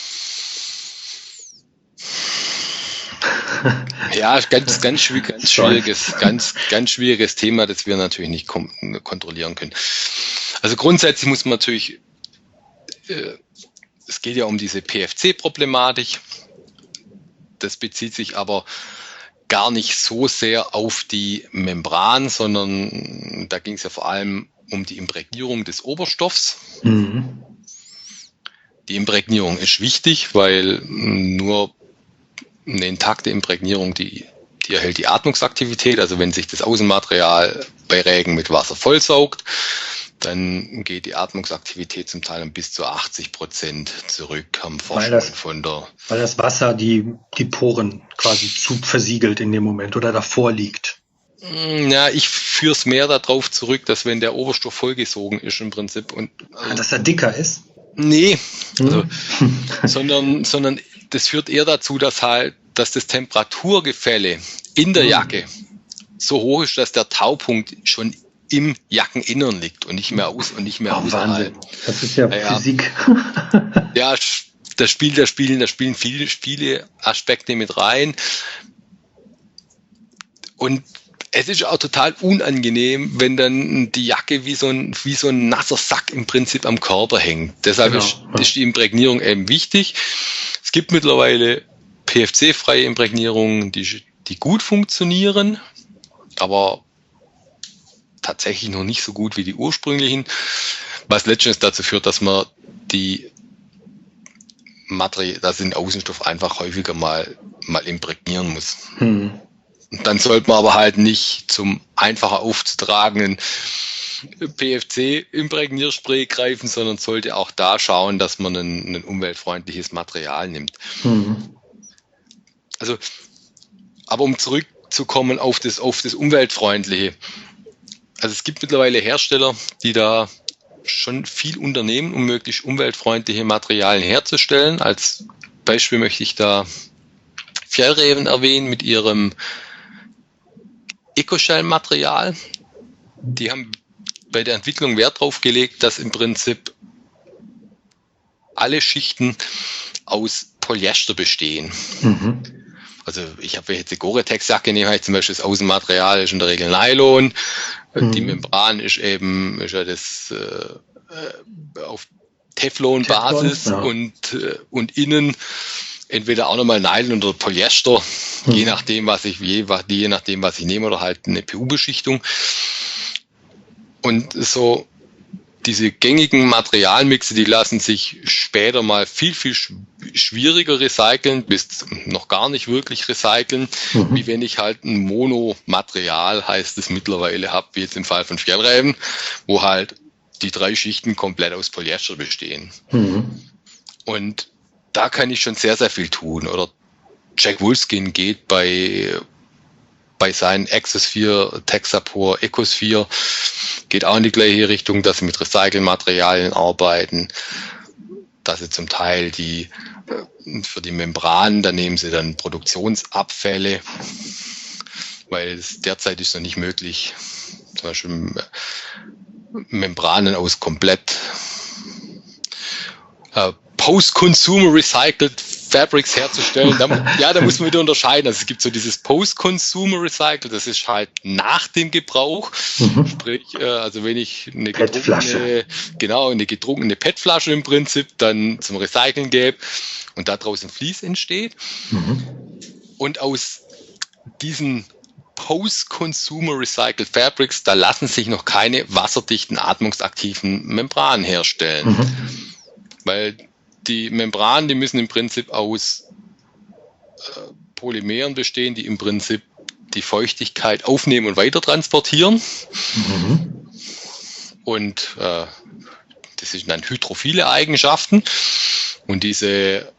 Ja, ganz, ganz, schwierig, ganz schwieriges, ganz, ganz schwieriges Thema, das wir natürlich nicht kom- kontrollieren können. Also grundsätzlich muss man natürlich, äh, es geht ja um diese P F C-Problematik. Das bezieht sich aber gar nicht so sehr auf die Membran, sondern da ging es ja vor allem um die Imprägnierung des Oberstoffs. Mhm. Die Imprägnierung ist wichtig, weil nur eine intakte Imprägnierung, die, die erhält die Atmungsaktivität. Also wenn sich das Außenmaterial bei Regen mit Wasser vollsaugt, dann geht die Atmungsaktivität zum Teil um bis zu achtzig Prozent zurück. Haben Forschungen von der, weil das Wasser die, die Poren quasi zu versiegelt in dem Moment oder davor liegt. Ja, ich führe es mehr darauf zurück, dass wenn der Oberstoff vollgesogen ist im Prinzip und ah, dass er dicker ist? Nee, also, hm. sondern, sondern das führt eher dazu, dass halt, dass das Temperaturgefälle in der Jacke so hoch ist, dass der Taupunkt schon im Jackeninnern liegt und nicht mehr aus und nicht mehr oh, außerhalb. Wahnsinn. Das ist ja, ja Physik. Ja, das spielt, das spielen, da spielen viele, viele Aspekte mit rein. Und es ist auch total unangenehm, wenn dann die Jacke wie so ein, wie so ein nasser Sack im Prinzip am Körper hängt. Deshalb genau. ist, ist die Imprägnierung eben wichtig. Es gibt mittlerweile P F C-freie Imprägnierungen, die, die gut funktionieren, aber tatsächlich noch nicht so gut wie die ursprünglichen, was letztendlich dazu führt, dass man die Material, dass den Außenstoff einfach häufiger mal, mal imprägnieren muss. Hm. Dann sollte man aber halt nicht zum einfacher aufzutragenden P F C-Imprägnierspray greifen, sondern sollte auch da schauen, dass man ein, ein umweltfreundliches Material nimmt. Mhm. Also, aber um zurückzukommen auf das, auf das Umweltfreundliche. Also es gibt mittlerweile Hersteller, die da schon viel unternehmen, um möglichst umweltfreundliche Materialien herzustellen. Als Beispiel möchte ich da Fjällräven erwähnen mit ihrem Ecoshell-Material. Die haben bei der Entwicklung Wert darauf gelegt, dass im Prinzip alle Schichten aus Polyester bestehen. Mhm. Also ich habe jetzt die Gore-Tex-Jacke, nehme ich zum Beispiel das Außenmaterial ist in der Regel Nylon. Mhm. Die Membran ist eben ist ja das äh, auf Teflon-Basis Teflon, ja. und, äh, und innen entweder auch nochmal Nylon oder Polyester, mhm. je nachdem, was ich je, je nachdem, was ich nehme, oder halt eine P U-Beschichtung. Und so diese gängigen Materialmixe, die lassen sich später mal viel, viel schwieriger recyceln, bis noch gar nicht wirklich recyceln, mhm. wie wenn ich halt ein Monomaterial, heißt es mittlerweile, habe, wie jetzt im Fall von Fjällräven, wo halt die drei Schichten komplett aus Polyester bestehen. Mhm. Und da kann ich schon sehr, sehr viel tun. Oder Jack Wolfskin geht bei bei seinen Exosphere, Texapur, Ecosphere, geht auch in die gleiche Richtung, dass sie mit Recycelmaterialien arbeiten, dass sie zum Teil die für die Membranen, da nehmen sie dann Produktionsabfälle, weil es derzeit ist noch nicht möglich, zum Beispiel Membranen aus komplett äh, Post-Consumer Recycled Fabrics herzustellen. Da, ja, da muss man wieder unterscheiden. Also es gibt so dieses Post-Consumer Recycled, das ist halt nach dem Gebrauch. Mhm. Sprich, äh, also wenn ich eine gedruckte, genau, eine gedruckte P E T-Flasche im Prinzip dann zum Recyceln gebe und da draußen Vlies entsteht. Mhm. Und aus diesen Post-Consumer Recycled Fabrics, da lassen sich noch keine wasserdichten, atmungsaktiven Membranen herstellen. Mhm. Weil die Membranen, die müssen im Prinzip aus äh, Polymeren bestehen, die im Prinzip die Feuchtigkeit aufnehmen und weiter transportieren. Mhm. Und äh, das sind dann hydrophile Eigenschaften. Und diese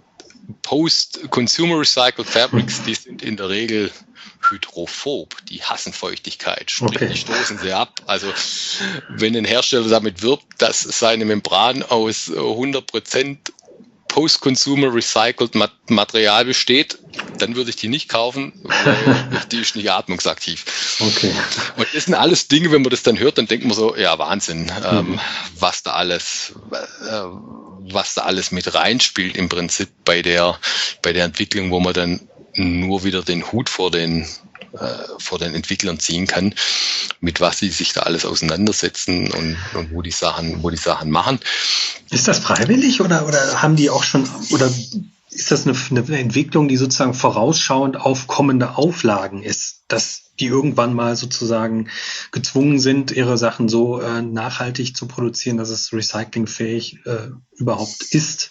Post-Consumer Recycled Fabrics, die sind in der Regel hydrophob, die hassen Feuchtigkeit, sprich, okay. die stoßen sie ab. Also wenn ein Hersteller damit wirbt, dass seine Membran aus hundert Prozent Post-Consumer Recycled Material besteht, dann würde ich die nicht kaufen, weil die ist nicht atmungsaktiv. Okay. Und das sind alles Dinge, wenn man das dann hört, dann denkt man so, ja Wahnsinn, mhm. ähm, was da alles, äh, was da alles mit reinspielt im Prinzip bei der, bei der Entwicklung, wo man dann nur wieder den Hut vor den, äh, vor den Entwicklern ziehen kann, mit was sie sich da alles auseinandersetzen und, und wo die Sachen, wo die Sachen machen. Ist das freiwillig oder, oder haben die auch schon, oder ist das eine, eine Entwicklung, die sozusagen vorausschauend auf kommende Auflagen ist, dass die irgendwann mal sozusagen gezwungen sind, ihre Sachen so äh, nachhaltig zu produzieren, dass es recyclingfähig äh, überhaupt ist?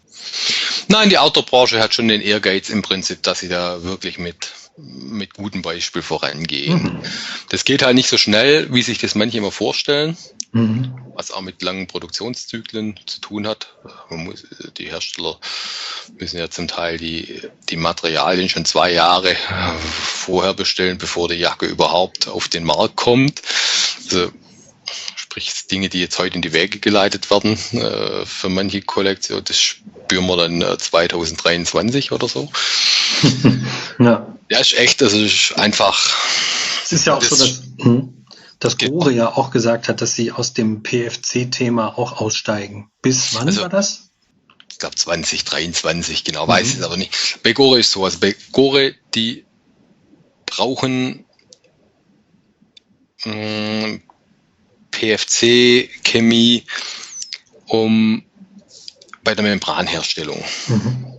Nein, die Outdoor-Branche hat schon den Ehrgeiz im Prinzip, dass sie da wirklich mit, mit gutem Beispiel vorangehen. Mhm. Das geht halt nicht so schnell, wie sich das manche immer vorstellen, mhm. was auch mit langen Produktionszyklen zu tun hat. Man muss, die Hersteller müssen ja zum Teil die, die Materialien schon zwei Jahre vorher bestellen, bevor die Jacke überhaupt auf den Markt kommt. Also, sprich, Dinge, die jetzt heute in die Wege geleitet werden, äh, für manche Kollektion, das spüren wir dann äh, zwanzig dreiundzwanzig oder so. Ja. Ja, ist echt, das ist einfach. Es ist ja auch das, so, dass, hm, dass Gore ja auch gesagt hat, dass sie aus dem P F C-Thema auch aussteigen. Bis wann also, war das? Ich glaube zwanzig dreiundzwanzig, genau, mhm. weiß ich es aber nicht. Bei Gore ist so, also bei Gore, die brauchen mh, P F C-Chemie um bei der Membranherstellung. Mhm.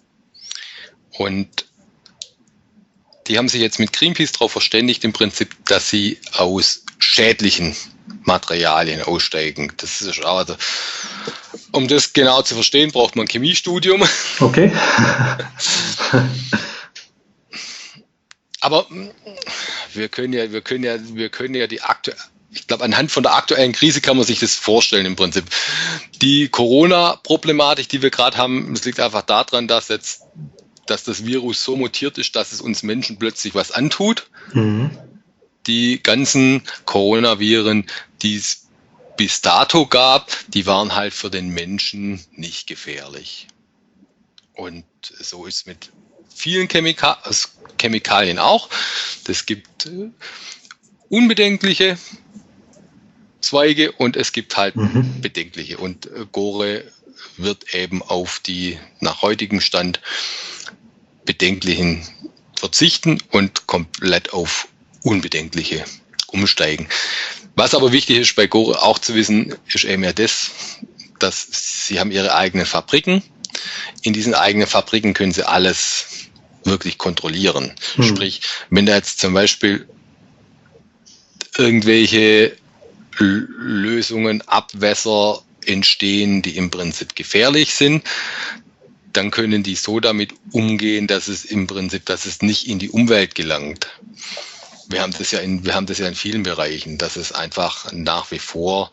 Und die haben sich jetzt mit Greenpeace darauf verständigt, im Prinzip, dass sie aus schädlichen Materialien aussteigen. Das ist also, um das genau zu verstehen, braucht man ein Chemiestudium. Okay. aber wir können ja, wir können ja, wir können ja die aktuelle, ich glaube, anhand von der aktuellen Krise kann man sich das vorstellen im Prinzip. Die Corona-Problematik, die wir gerade haben, es liegt einfach daran, dass jetzt, dass das Virus so mutiert ist, dass es uns Menschen plötzlich was antut. Mhm. Die ganzen Coronaviren, die es bis dato gab, die waren halt für den Menschen nicht gefährlich. Und so ist es mit vielen Chemika- Chemikalien auch. Es gibt äh, unbedenkliche Zweige und es gibt halt mhm. bedenkliche. Und äh, Gore wird eben auf die nach heutigem Stand bedenklichen verzichten und komplett auf unbedenkliche umsteigen. Was aber wichtig ist bei Gore auch zu wissen, ist eben ja das, dass sie haben ihre eigenen Fabriken. In diesen eigenen Fabriken können sie alles wirklich kontrollieren. Mhm. Sprich, wenn da jetzt zum Beispiel irgendwelche Lösungen, Abwässer entstehen, die im Prinzip gefährlich sind, dann können die so damit umgehen, dass es im Prinzip, dass es nicht in die Umwelt gelangt. Wir haben das ja in, wir haben das ja in vielen Bereichen, dass es einfach nach wie vor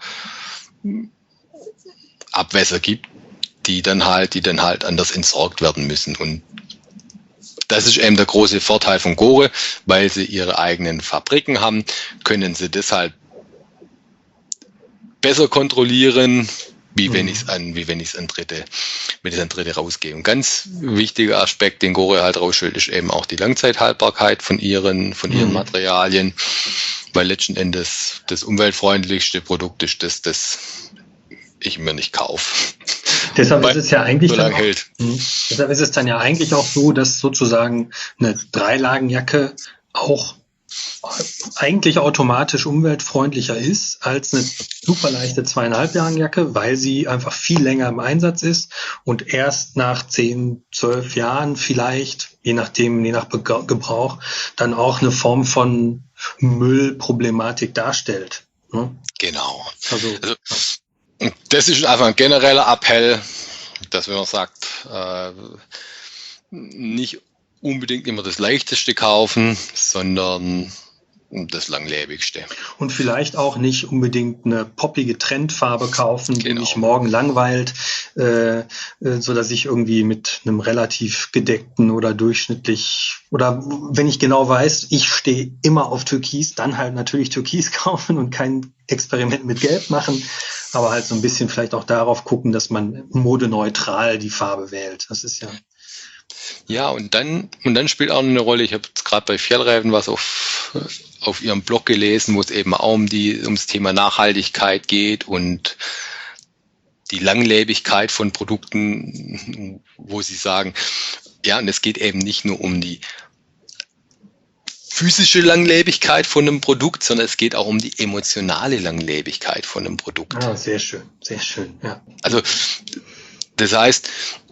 Abwässer gibt, die dann halt, die dann halt anders entsorgt werden müssen. Und das ist eben der große Vorteil von Gore, weil sie ihre eigenen Fabriken haben, können sie deshalb besser kontrollieren, wie wenn ich es an, wie wenn ich es an Dritte, wenn ich es an Dritte rausgehe. Und ganz wichtiger Aspekt, den Gore halt rausstellt, ist eben auch die Langzeithaltbarkeit von ihren, von ihren mhm. Materialien, weil letzten Endes das umweltfreundlichste Produkt ist das, das ich mir nicht kaufe. Deshalb ist es ja eigentlich so dann lange auch, hält. mh, deshalb ist es dann ja eigentlich auch so, dass sozusagen eine Dreilagenjacke auch eigentlich automatisch umweltfreundlicher ist als eine super leichte Zweieinhalbjahrjacke, weil sie einfach viel länger im Einsatz ist und erst nach zehn, zwölf Jahren vielleicht, je nachdem, je nach Be- Gebrauch, dann auch eine Form von Müllproblematik darstellt. Ne? Genau. Also, also, das ist einfach ein genereller Appell, dass man sagt, äh, nicht unbedingt immer das Leichteste kaufen, sondern das Langlebigste. Und vielleicht auch nicht unbedingt eine poppige Trendfarbe kaufen, die Genau. mich morgen langweilt, äh, äh, so dass ich irgendwie mit einem relativ gedeckten oder durchschnittlich, oder wenn ich genau weiß, ich stehe immer auf Türkis, dann halt natürlich Türkis kaufen und kein Experiment mit Gelb machen, aber halt so ein bisschen vielleicht auch darauf gucken, dass man modeneutral die Farbe wählt. Das ist ja... Ja, und dann, und dann spielt auch eine Rolle, ich habe jetzt gerade bei Fjellräven was auf, auf ihrem Blog gelesen, wo es eben auch um die, ums Thema Nachhaltigkeit geht und die Langlebigkeit von Produkten, wo sie sagen, ja, und es geht eben nicht nur um die physische Langlebigkeit von einem Produkt, sondern es geht auch um die emotionale Langlebigkeit von einem Produkt. Ah, sehr schön, sehr schön, ja. Also, das heißt,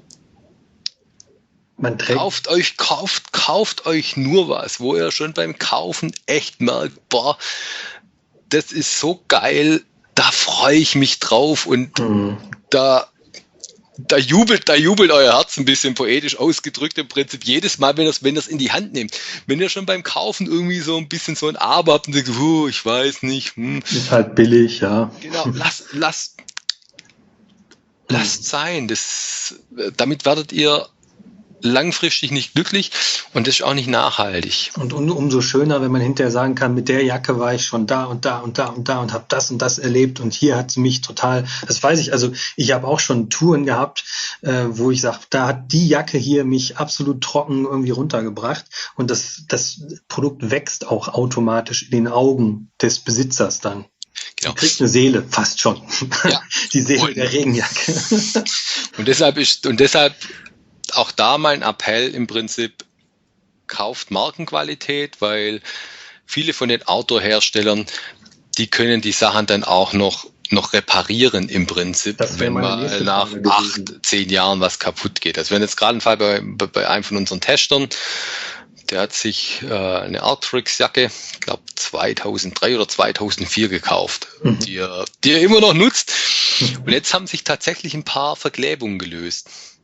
Man trägt Kauft euch, kauft, kauft euch nur was, wo ihr schon beim Kaufen echt merkt, boah, das ist so geil, da freue ich mich drauf und mhm. da, da jubelt, da jubelt euer Herz ein bisschen poetisch ausgedrückt im Prinzip jedes Mal, wenn ihr es wenn ihr es in die Hand nehmt. Wenn ihr schon beim Kaufen irgendwie so ein bisschen so ein Aber habt und denkt, oh, ich weiß nicht. Hm. Ist halt billig, ja. Genau, lasst, lasst, lasst sein. Das, damit werdet ihr langfristig nicht glücklich und das ist auch nicht nachhaltig. Und um, umso schöner, wenn man hinterher sagen kann, mit der Jacke war ich schon da und da und da und da und habe das und das erlebt und hier hat sie mich total, das weiß ich, also ich habe auch schon Touren gehabt, äh, wo ich sage, da hat die Jacke hier mich absolut trocken irgendwie runtergebracht und das, das Produkt wächst auch automatisch in den Augen des Besitzers dann. Genau. Kriegt eine Seele, fast schon. Ja. Die Seele und, der Regenjacke. Und deshalb ist, und deshalb auch da mein Appell im Prinzip, kauft Markenqualität, weil viele von den Outdoor-Herstellern, die können die Sachen dann auch noch, noch reparieren im Prinzip, wenn mal nach acht, zehn Jahren was kaputt geht. Also wenn jetzt gerade ein Fall bei, bei einem von unseren Testern, der hat sich äh, eine Arc'teryx-Jacke, ich glaube zweitausenddrei oder zweitausendvier gekauft, mhm. die, er, die er immer noch nutzt. Und jetzt haben sich tatsächlich ein paar Verklebungen gelöst.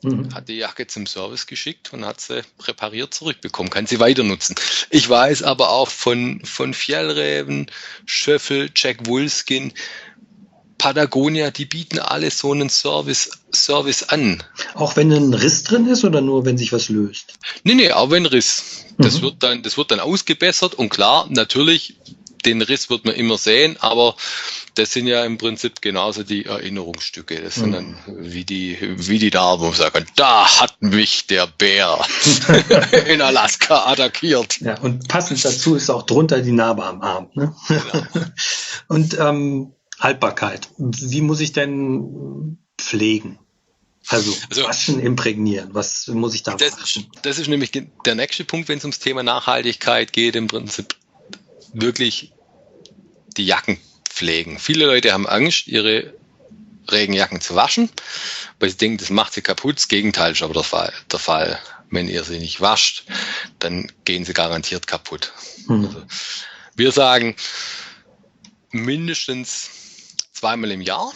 Mhm. Hat die Jacke zum Service geschickt und hat sie präpariert zurückbekommen, kann sie weiter nutzen. Ich weiß aber auch von, von Fjällräven, Schöffel, Jack Wolfskin, Patagonia, die bieten alle so einen Service, Service an. Auch wenn ein Riss drin ist oder nur, wenn sich was löst? Nee, nee, auch wenn Riss. Das Mhm. wird dann, das wird dann ausgebessert und klar, natürlich, den Riss wird man immer sehen, aber das sind ja im Prinzip genauso die Erinnerungsstücke. Das sind dann wie die, wie die da, wo man sagen, da hat mich der Bär in Alaska attackiert. Ja, und passend dazu ist auch drunter die Narbe am Arm. Ne? Genau. Und ähm, Haltbarkeit. Wie muss ich denn pflegen? Also, Also waschen, imprägnieren. Was muss ich da das, machen? das ist nämlich der nächste Punkt, wenn es ums Thema Nachhaltigkeit geht, im Prinzip wirklich die Jacken pflegen. Viele Leute haben Angst, ihre Regenjacken zu waschen, weil sie denken, das macht sie kaputt. Das Gegenteil ist aber der Fall. Der Fall. Wenn ihr sie nicht wascht, dann gehen sie garantiert kaputt. Hm. Also, wir sagen mindestens zweimal im Jahr.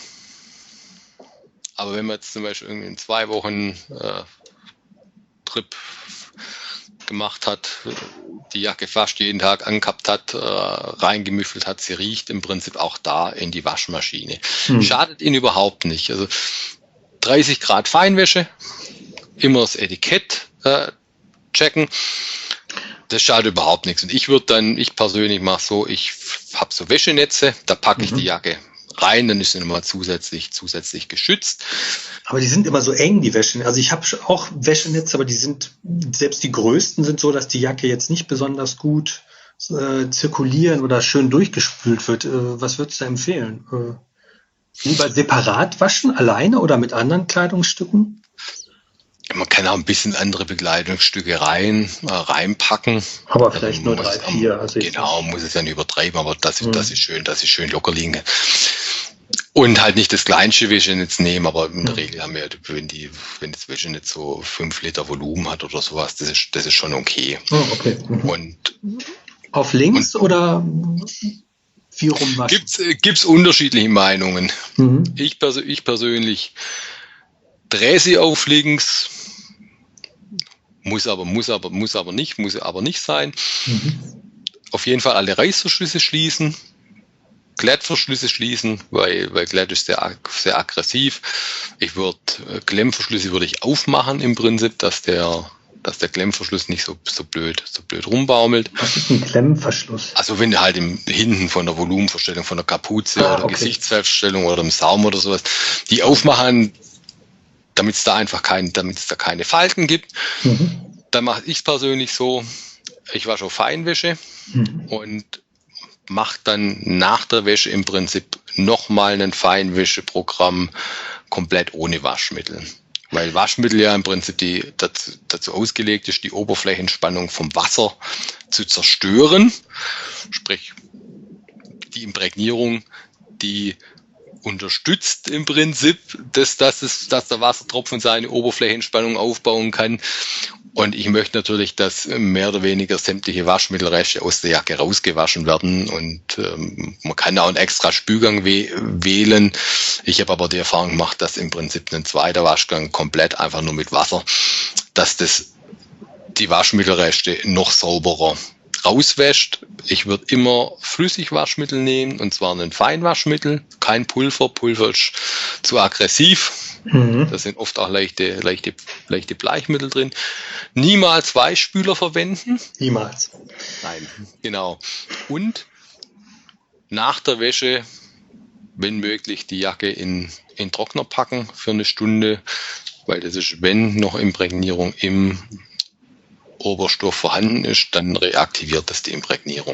Aber wenn man jetzt zum Beispiel irgendwie in zwei Wochen äh, Trip gemacht hat, die Jacke fast jeden Tag angehabt hat, äh, reingemüffelt hat, sie riecht im Prinzip auch da in die Waschmaschine. Hm. Schadet ihnen überhaupt nicht. Also dreißig Grad Feinwäsche, immer das Etikett äh, checken. Das schadet überhaupt nichts. Und ich würde dann, ich persönlich mache so, ich habe so Wäschenetze, da packe ich mhm. die Jacke rein, dann ist sie nochmal zusätzlich, zusätzlich geschützt. Aber die sind immer so eng, die Wäschen. Also ich habe auch Wäschenetze, aber die sind, selbst die größten sind so, dass die Jacke jetzt nicht besonders gut äh, zirkulieren oder schön durchgespült wird. Äh, was würdest du empfehlen? Äh, lieber separat waschen, alleine oder mit anderen Kleidungsstücken? Man kann auch ein bisschen andere Bekleidungsstücke rein, äh, reinpacken. Aber vielleicht also nur muss, drei, vier. Also genau, muss es ja nicht übertreiben, aber das, mhm. das ist schön, das ist schön locker liegen. Und halt nicht das kleinste Wäschenetz nehmen, aber in der mhm. Regel haben wir, wenn die, wenn das Wäschenetz so fünf Liter Volumen hat oder sowas, das ist, das ist schon okay. Oh, okay. Mhm. Und auf links und, oder wie rumwaschen? Gibt's, gibt's unterschiedliche Meinungen. Mhm. Ich, pers- ich persönlich drehe sie auf links, muss aber, muss aber, muss aber nicht, muss aber nicht sein. Mhm. Auf jeden Fall alle Reißverschlüsse schließen, Klettverschlüsse schließen, weil, weil Klett ist sehr, sehr aggressiv. Ich würde, Klemmverschlüsse würde ich aufmachen im Prinzip, dass der, dass der Klemmverschluss nicht so, so blöd, so blöd rumbaumelt. Was ist ein Klemmverschluss? Also wenn du halt im, hinten von der Volumenverstellung, von der Kapuze ah, oder okay. Gesichtsverstellung oder im Saum oder sowas, die aufmachen, damit es da einfach kein, damit es da keine Falten gibt. Mhm. Dann mache ich es persönlich so, ich wasche auf Feinwäsche mhm. und mache dann nach der Wäsche im Prinzip nochmal ein Feinwäscheprogramm komplett ohne Waschmittel. Weil Waschmittel ja im Prinzip die, dazu, dazu ausgelegt ist, die Oberflächenspannung vom Wasser zu zerstören. Sprich, die Imprägnierung, die unterstützt im Prinzip, dass, dass, es, dass der Wassertropfen seine Oberflächenspannung aufbauen kann. Und ich möchte natürlich, dass mehr oder weniger sämtliche Waschmittelreste aus der Jacke rausgewaschen werden. Und ähm, man kann auch einen extra Spülgang we- wählen. Ich habe aber die Erfahrung gemacht, dass im Prinzip ein zweiter Waschgang komplett einfach nur mit Wasser, dass das die Waschmittelreste noch sauberer rauswäscht. Ich würde immer Flüssigwaschmittel nehmen, und zwar ein Feinwaschmittel, kein Pulver. Pulver ist zu aggressiv. Mhm. Da sind oft auch leichte, leichte, leichte Bleichmittel drin. Niemals Weichspüler verwenden. Niemals. Nein, genau. Und nach der Wäsche, wenn möglich, die Jacke in, in Trockner packen für eine Stunde, weil das ist, wenn noch Imprägnierung im Oberstoff vorhanden ist, dann reaktiviert das die Imprägnierung.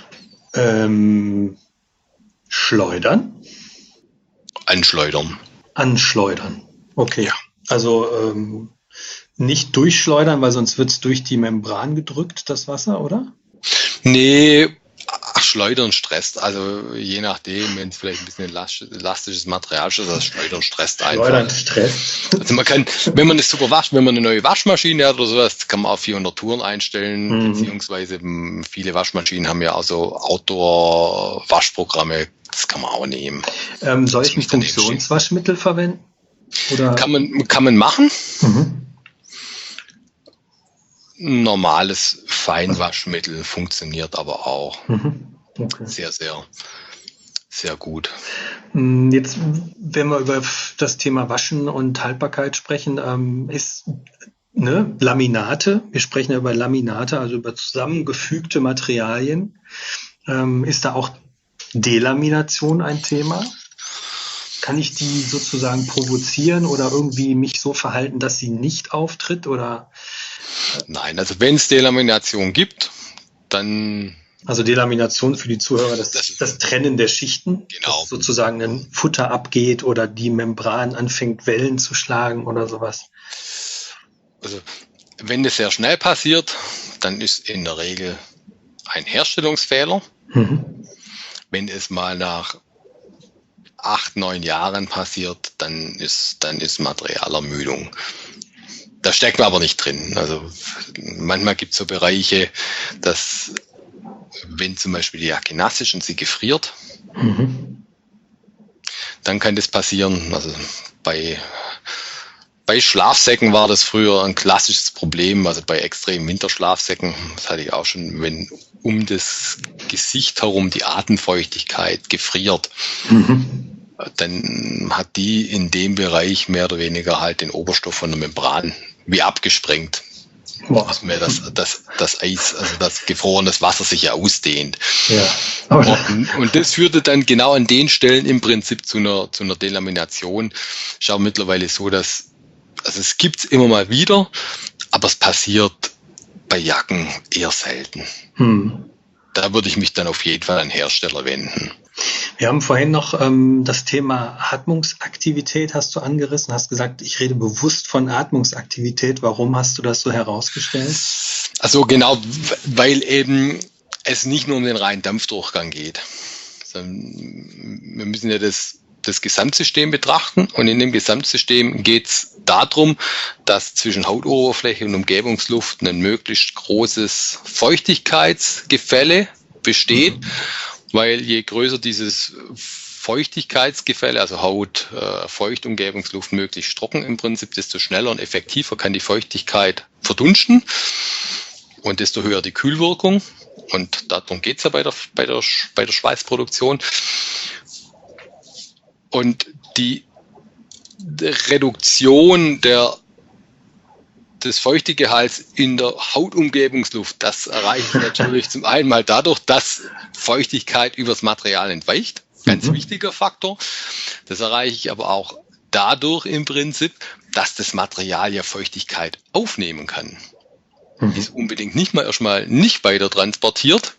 Ähm, schleudern? Anschleudern. Anschleudern. Okay. Ja. Also ähm, nicht durchschleudern, weil sonst wird es durch die Membran gedrückt, das Wasser, oder? Nee, ach, Schleudern stresst. Also je nachdem, wenn es vielleicht ein bisschen elastisches Material ist, das Schleudern stresst einfach. Schleudern stresst. Also man kann, wenn man das super wascht, wenn man eine neue Waschmaschine hat oder sowas, kann man auf vierhundert Touren einstellen, mhm. beziehungsweise m, viele Waschmaschinen haben ja auch so Outdoor-Waschprogramme, das kann man auch nehmen. Ähm, soll ich ein Funktionswaschmittel verwenden? Oder? Kann man, kann man machen. Mhm. Normales Feinwaschmittel funktioniert aber auch Mhm. Okay. sehr, sehr, sehr gut. Jetzt, wenn wir über das Thema Waschen und Haltbarkeit sprechen, ähm, ist ne, Laminate, wir sprechen ja über Laminate, also über zusammengefügte Materialien. Ähm, ist da auch Delamination ein Thema? Kann ich die sozusagen provozieren oder irgendwie mich so verhalten, dass sie nicht auftritt? Oder? Nein, also wenn es Delamination gibt, dann... Also Delamination für die Zuhörer, das, das, das Trennen der Schichten, genau. dass sozusagen ein Futter abgeht oder die Membran anfängt, Wellen zu schlagen oder sowas. Also wenn das sehr schnell passiert, dann ist in der Regel ein Herstellungsfehler. Mhm. Wenn es mal nach acht, neun Jahren passiert, dann ist, dann ist Materialermüdung. Da steckt man aber nicht drin. Also manchmal gibt es so Bereiche, dass wenn zum Beispiel die Jacke nass ist und sie gefriert, Mhm. dann kann das passieren. Also bei, bei Schlafsäcken war das früher ein klassisches Problem, also bei extremen Winterschlafsäcken, das hatte ich auch schon, wenn um das Gesicht herum die Atemfeuchtigkeit gefriert, Mhm. dann hat die in dem Bereich mehr oder weniger halt den Oberstoff von der Membran wie abgesprengt. Boah. Dass mir das, das, das Eis, also das gefrorenes Wasser sich ja ausdehnt. Ja. Aber Und, und das führte dann genau an den Stellen im Prinzip zu einer, zu einer Delamination. Ist auch mittlerweile so, dass, also es gibt's immer mal wieder, aber es passiert bei Jacken eher selten. hm. Da würde ich mich dann auf jeden Fall an Hersteller wenden. Wir haben vorhin noch ähm, das Thema Atmungsaktivität hast du angerissen, hast gesagt, ich rede bewusst von Atmungsaktivität. Warum hast du das so herausgestellt? Also genau, weil eben es nicht nur um den reinen Dampfdurchgang geht. Also wir müssen ja das, das Gesamtsystem betrachten und in dem Gesamtsystem geht es darum, dass zwischen Hautoberfläche und Umgebungsluft ein möglichst großes Feuchtigkeitsgefälle besteht. Mhm. Weil je größer dieses Feuchtigkeitsgefälle, also Haut, äh, feucht, Umgebungsluft möglichst trocken im Prinzip, desto schneller und effektiver kann die Feuchtigkeit verdunsten und desto höher die Kühlwirkung. Und darum geht es ja bei der, bei, der, bei der Schweißproduktion. Und die Reduktion der des Feuchtegehalts in der Hautumgebungsluft, das erreiche ich natürlich zum einen mal dadurch, dass Feuchtigkeit übers Material entweicht. Ganz mhm. wichtiger Faktor. Das erreiche ich aber auch dadurch im Prinzip, dass das Material ja Feuchtigkeit aufnehmen kann. Mhm. Ist unbedingt nicht mal erstmal nicht weiter transportiert.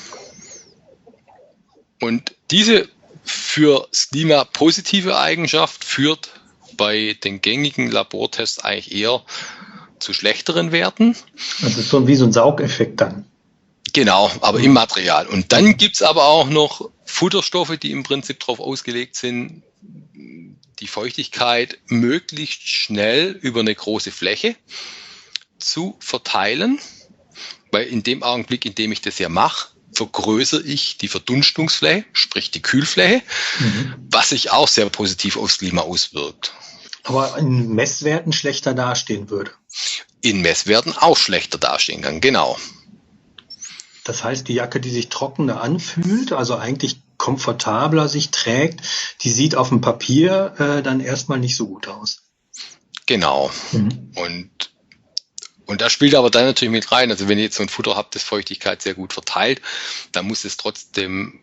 Und diese für das Klima positive Eigenschaft führt bei den gängigen Labortests eigentlich eher zu schlechteren Werten. Das ist so wie so ein Saugeffekt dann. Genau, aber mhm. im Material. Und dann gibt es aber auch noch Futterstoffe, die im Prinzip darauf ausgelegt sind, die Feuchtigkeit möglichst schnell über eine große Fläche zu verteilen, weil in dem Augenblick, in dem ich das ja mache, vergrößere ich die Verdunstungsfläche, sprich die Kühlfläche, mhm. was sich auch sehr positiv aufs Klima auswirkt. Aber in Messwerten schlechter dastehen würde. In Messwerten auch schlechter dastehen kann, genau. Das heißt, die Jacke, die sich trockener anfühlt, also eigentlich komfortabler sich trägt, die sieht auf dem Papier äh, dann erstmal nicht so gut aus. Genau. Mhm. Und, und da spielt aber dann natürlich mit rein, also wenn ihr jetzt so ein Futter habt, das Feuchtigkeit sehr gut verteilt, dann muss es trotzdem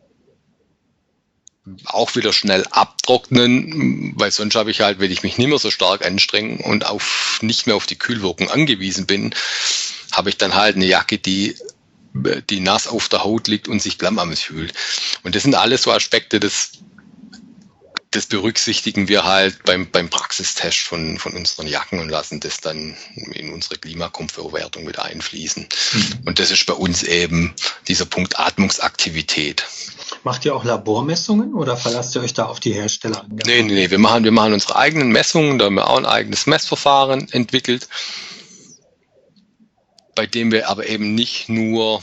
auch wieder schnell abtrocknen, weil sonst habe ich halt, wenn ich mich nicht mehr so stark anstrenge und auf, nicht mehr auf die Kühlwirkung angewiesen bin, habe ich dann halt eine Jacke, die, die nass auf der Haut liegt und sich klamm anfühlt. Und das sind alles so Aspekte, das, das berücksichtigen wir halt beim, beim Praxistest von, von unseren Jacken und lassen das dann in unsere Klimakomfortwertung mit einfließen. Mhm. Und das ist bei uns eben dieser Punkt Atmungsaktivität. Macht ihr auch Labormessungen oder verlasst ihr euch da auf die Hersteller an? Nee, nee, nee. Wir machen, wir machen unsere eigenen Messungen, da haben wir auch ein eigenes Messverfahren entwickelt, bei dem wir aber eben nicht nur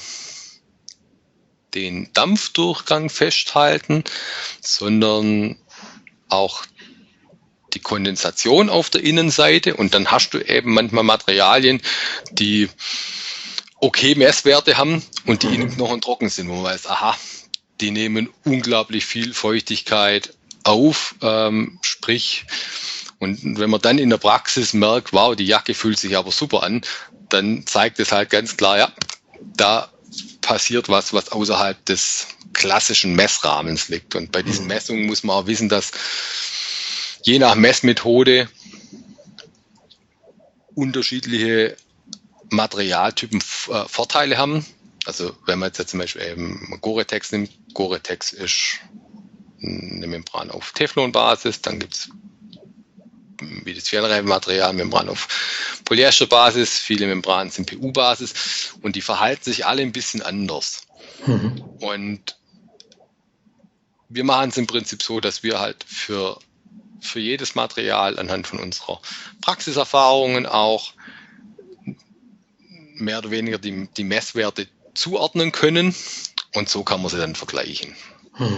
den Dampfdurchgang festhalten, sondern auch die Kondensation auf der Innenseite und dann hast du eben manchmal Materialien, die okay Messwerte haben und die innen noch trocken sind, wo man weiß, aha, die nehmen unglaublich viel Feuchtigkeit auf, ähm, sprich, und wenn man dann in der Praxis merkt, wow, die Jacke fühlt sich aber super an, dann zeigt es halt ganz klar, ja, da passiert was, was außerhalb des klassischen Messrahmens liegt. Und bei diesen Messungen muss man auch wissen, dass je nach Messmethode unterschiedliche Materialtypen äh, Vorteile haben. Also wenn man jetzt zum Beispiel eben Gore-Tex nimmt, Gore-Tex ist eine Membran auf Teflonbasis, dann gibt es wie das Fernreifenmaterial Membran auf Polyesterbasis, viele Membranen sind P U-Basis und die verhalten sich alle ein bisschen anders. Mhm. Und wir machen es im Prinzip so, dass wir halt für, für jedes Material anhand von unserer Praxiserfahrungen auch mehr oder weniger die, die Messwerte zuordnen können und so kann man sie dann vergleichen. Hm.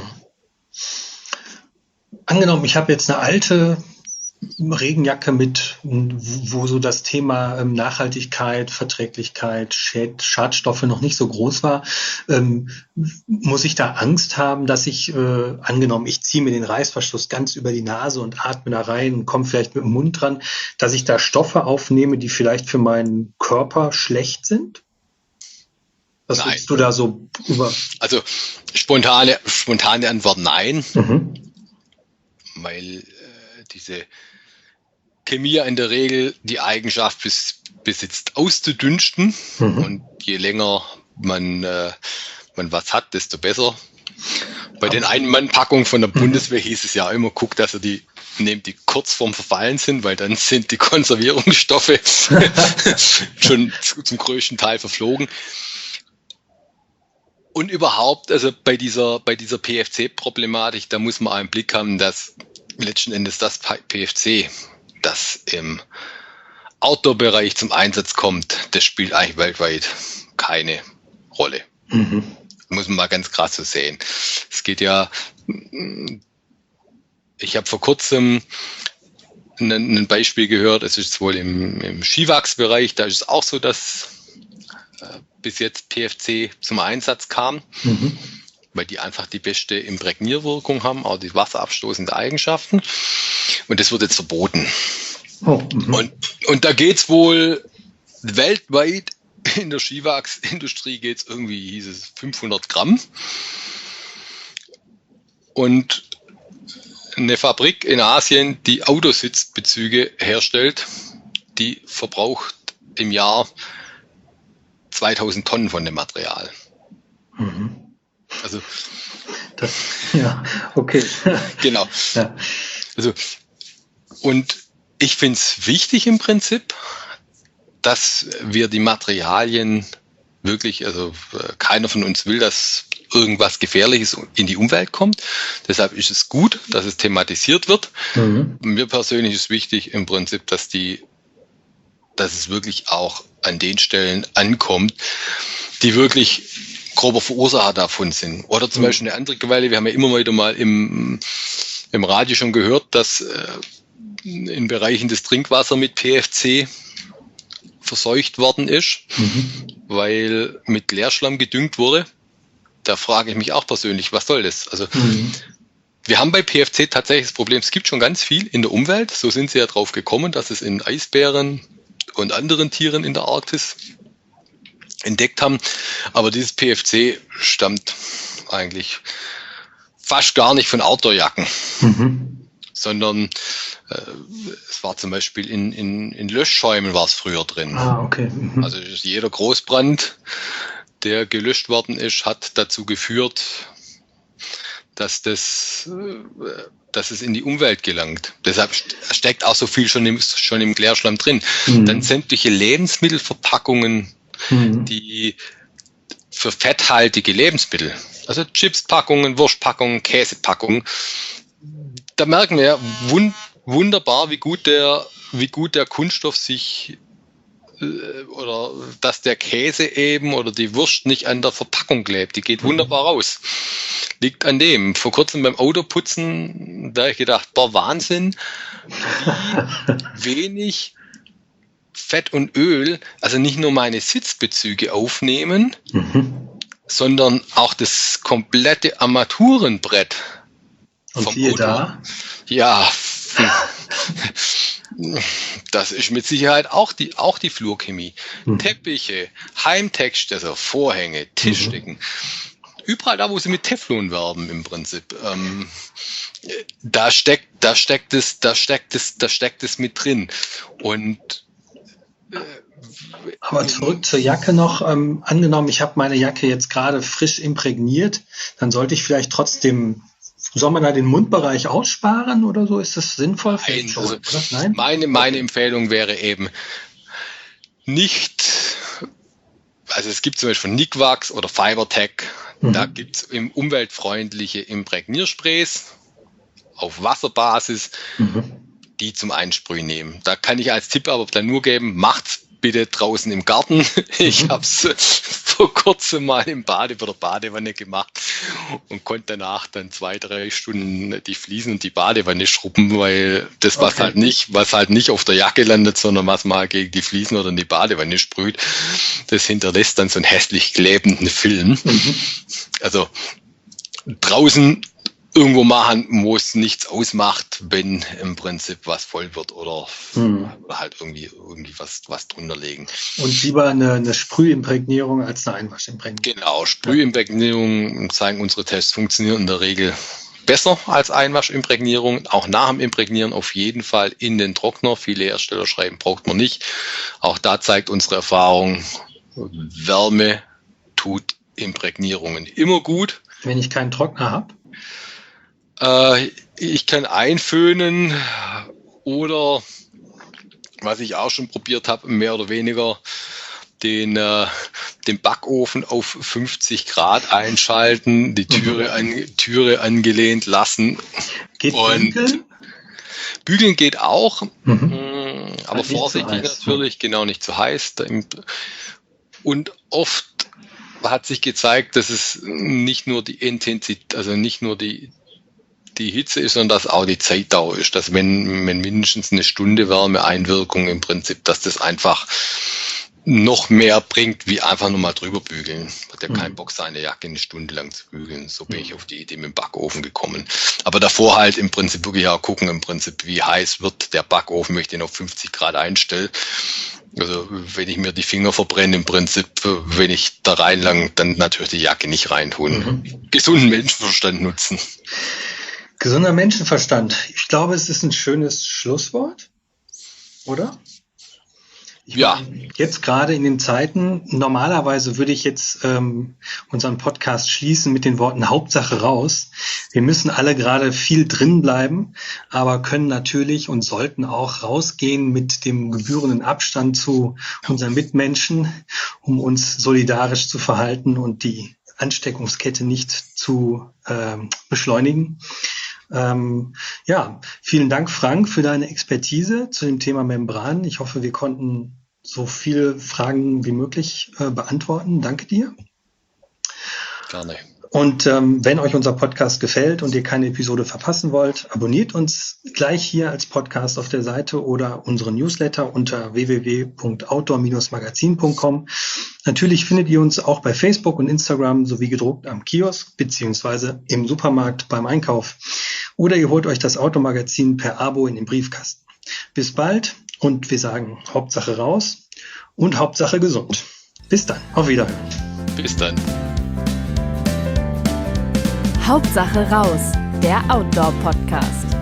Angenommen, ich habe jetzt eine alte Regenjacke mit, wo so das Thema Nachhaltigkeit, Verträglichkeit, Schad- Schadstoffe noch nicht so groß war. Ähm, muss ich da Angst haben, dass ich, äh, angenommen, ich ziehe mir den Reißverschluss ganz über die Nase und atme da rein und komme vielleicht mit dem Mund dran, dass ich da Stoffe aufnehme, die vielleicht für meinen Körper schlecht sind? Was nein. willst du da so über? Also spontane, spontane Antwort nein, Mhm. weil äh, diese Chemie in der Regel die Eigenschaft bis, besitzt, auszudünsten. Mhm. Und je länger man, äh, man was hat, desto besser. Bei den Ein-Mann-Packungen von der Bundeswehr hieß es ja immer, guck, dass er die nehmt, die kurz vorm Verfallen sind, weil dann sind die Konservierungsstoffe schon zum größten Teil verflogen. Und überhaupt, also bei dieser, bei dieser P F C-Problematik, da muss man einen Blick haben, dass letzten Endes das P F C, das im Outdoor-Bereich zum Einsatz kommt, das spielt eigentlich weltweit keine Rolle. Mhm. Muss man mal ganz krass so sehen. Es geht ja, ich habe vor kurzem ein, ein Beispiel gehört, es ist wohl im, im Skiwachsbereich, da ist es auch so, dass äh, bis jetzt P F C zum Einsatz kam, mhm. weil die einfach die beste Imprägnierwirkung haben, auch die wasserabstoßende Eigenschaften. Und das wird jetzt verboten. Oh, und, und da geht es wohl weltweit, in der Skiwachsindustrie geht es irgendwie, hieß es, fünfhundert Gramm. Und eine Fabrik in Asien, die Autositzbezüge herstellt, die verbraucht im Jahr zweitausend Tonnen von dem Material. Mhm. Also, das, ja, okay. Genau. Ja. Also, und ich finde es wichtig im Prinzip, dass wir die Materialien wirklich, also keiner von uns will, dass irgendwas Gefährliches in die Umwelt kommt. Deshalb ist es gut, dass es thematisiert wird. Mhm. Mir persönlich ist wichtig im Prinzip, dass die, dass es wirklich auch an den Stellen ankommt, die wirklich grober Verursacher davon sind. Oder zum mhm. Beispiel eine andere Quelle, wir haben ja immer wieder mal im, im Radio schon gehört, dass äh, in Bereichen des Trinkwasser mit P F C verseucht worden ist, mhm. weil mit Leerschlamm gedüngt wurde. Da frage ich mich auch persönlich, was soll das? Also mhm. wir haben bei P F C tatsächlich das Problem, es gibt schon ganz viel in der Umwelt. So sind sie ja drauf gekommen, dass es in Eisbären und anderen Tieren in der Arktis entdeckt haben. Aber dieses P F C stammt eigentlich fast gar nicht von Outdoor-Jacken, mhm. sondern äh, es war zum Beispiel in, in, in Löschschäumen war es früher drin. Ah, okay. Mhm. Also jeder Großbrand, der gelöscht worden ist, hat dazu geführt, dass das, dass es in die Umwelt gelangt. Deshalb steckt auch so viel schon im, schon im Klärschlamm drin. Mhm. Dann sämtliche Lebensmittelverpackungen, mhm. die für fetthaltige Lebensmittel, also Chipspackungen, Wurstpackungen, Käsepackungen, da merken wir wund, wunderbar, wie gut der, wie gut der Kunststoff sich oder dass der Käse eben oder die Wurst nicht an der Verpackung klebt. Die geht wunderbar raus. Liegt an dem. Vor kurzem beim Autoputzen, da habe ich gedacht, boah, Wahnsinn, wie wenig Fett und Öl, also nicht nur meine Sitzbezüge aufnehmen, mhm. sondern auch das komplette Armaturenbrett. Und siehe da? Ja, das ist mit Sicherheit auch die, auch die Flurchemie. Mhm. Teppiche, Heimtexte, also Vorhänge, Tischdecken. Mhm. Überall da, wo sie mit Teflon werben im Prinzip. Ähm, da steckt, da steckt es, da steckt es, da steckt es mit drin. Und äh, aber zurück zur Jacke noch. Ähm, angenommen, ich habe meine Jacke jetzt gerade frisch imprägniert, dann sollte ich vielleicht trotzdem, soll man da den Mundbereich aussparen oder so? Ist das sinnvoll? Nein, schon, also oder? Nein? Meine, meine Empfehlung wäre eben nicht, also es gibt zum Beispiel von Nikwax oder Fibertech, mhm. da gibt es umweltfreundliche Imprägniersprays auf Wasserbasis, mhm. die zum Einsprühen nehmen. Da kann ich als Tipp aber dann nur geben, macht's bitte draußen im Garten. Ich habe es vor kurzem mal im Bade oder Badewanne gemacht und konnte danach dann zwei, drei Stunden die Fliesen und die Badewanne schrubben, weil das, was okay. halt nicht, was halt nicht auf der Jacke landet, sondern was mal gegen die Fliesen oder in die Badewanne sprüht, das hinterlässt dann so einen hässlich klebenden Film. Mhm. Also draußen irgendwo machen, wo es nichts ausmacht, wenn im Prinzip was voll wird oder, hm. oder halt irgendwie, irgendwie was, was drunter legen. Und lieber eine, eine Sprühimprägnierung als eine Einwaschimprägnierung. Genau, Sprühimprägnierung, zeigen unsere Tests, funktionieren in der Regel besser als Einwaschimprägnierung. Auch nach dem Imprägnieren auf jeden Fall in den Trockner. Viele Hersteller schreiben, braucht man nicht. Auch da zeigt unsere Erfahrung, Wärme tut Imprägnierungen immer gut. Wenn ich keinen Trockner habe? Ich kann einföhnen oder, was ich auch schon probiert habe, mehr oder weniger den, äh, den Backofen auf fünfzig Grad einschalten, die Türe, an, Türe angelehnt lassen. Geht und bügeln? Bügeln geht auch, mhm. aber halt vorsichtig natürlich, genau, nicht zu heiß. Und oft hat sich gezeigt, dass es nicht nur die Intensität, also nicht nur die die Hitze ist, sondern dass auch die Zeitdauer ist, dass wenn, wenn mindestens eine Stunde Wärmeeinwirkung im Prinzip, dass das einfach noch mehr bringt, wie einfach nur mal drüber bügeln. Hat ja mhm. keinen Bock, seine Jacke eine Stunde lang zu bügeln. So bin ich auf die Idee mit dem Backofen gekommen. Aber davor halt im Prinzip wirklich auch gucken, im Prinzip, wie heiß wird der Backofen, wenn ich den auf fünfzig Grad einstelle. Also wenn ich mir die Finger verbrenne, im Prinzip, wenn ich da reinlang, dann natürlich die Jacke nicht reintun. Mhm. Gesunden Menschenverstand nutzen. Gesunder Menschenverstand. Ich glaube, es ist ein schönes Schlusswort, oder? Ich ja. meine, jetzt gerade in den Zeiten, normalerweise würde ich jetzt ähm, unseren Podcast schließen mit den Worten Hauptsache raus. Wir müssen alle gerade viel drin bleiben, aber können natürlich und sollten auch rausgehen mit dem gebührenden Abstand zu unseren Mitmenschen, um uns solidarisch zu verhalten und die Ansteckungskette nicht zu ähm, beschleunigen. Ähm, ja, vielen Dank, Frank, für deine Expertise zu dem Thema Membran. Ich hoffe, wir konnten so viele Fragen wie möglich äh, beantworten. Danke dir. Gerne. Und ähm, wenn euch unser Podcast gefällt und ihr keine Episode verpassen wollt, abonniert uns gleich hier als Podcast auf der Seite oder unseren Newsletter unter w w w punkt outdoor Bindestrich magazin punkt com. Natürlich findet ihr uns auch bei Facebook und Instagram sowie gedruckt am Kiosk beziehungsweise im Supermarkt beim Einkauf. Oder ihr holt euch das Outdoor-Magazin per Abo in den Briefkasten. Bis bald und wir sagen Hauptsache raus und Hauptsache gesund. Bis dann, auf Wiederhören. Bis dann. Hauptsache raus, der Outdoor-Podcast.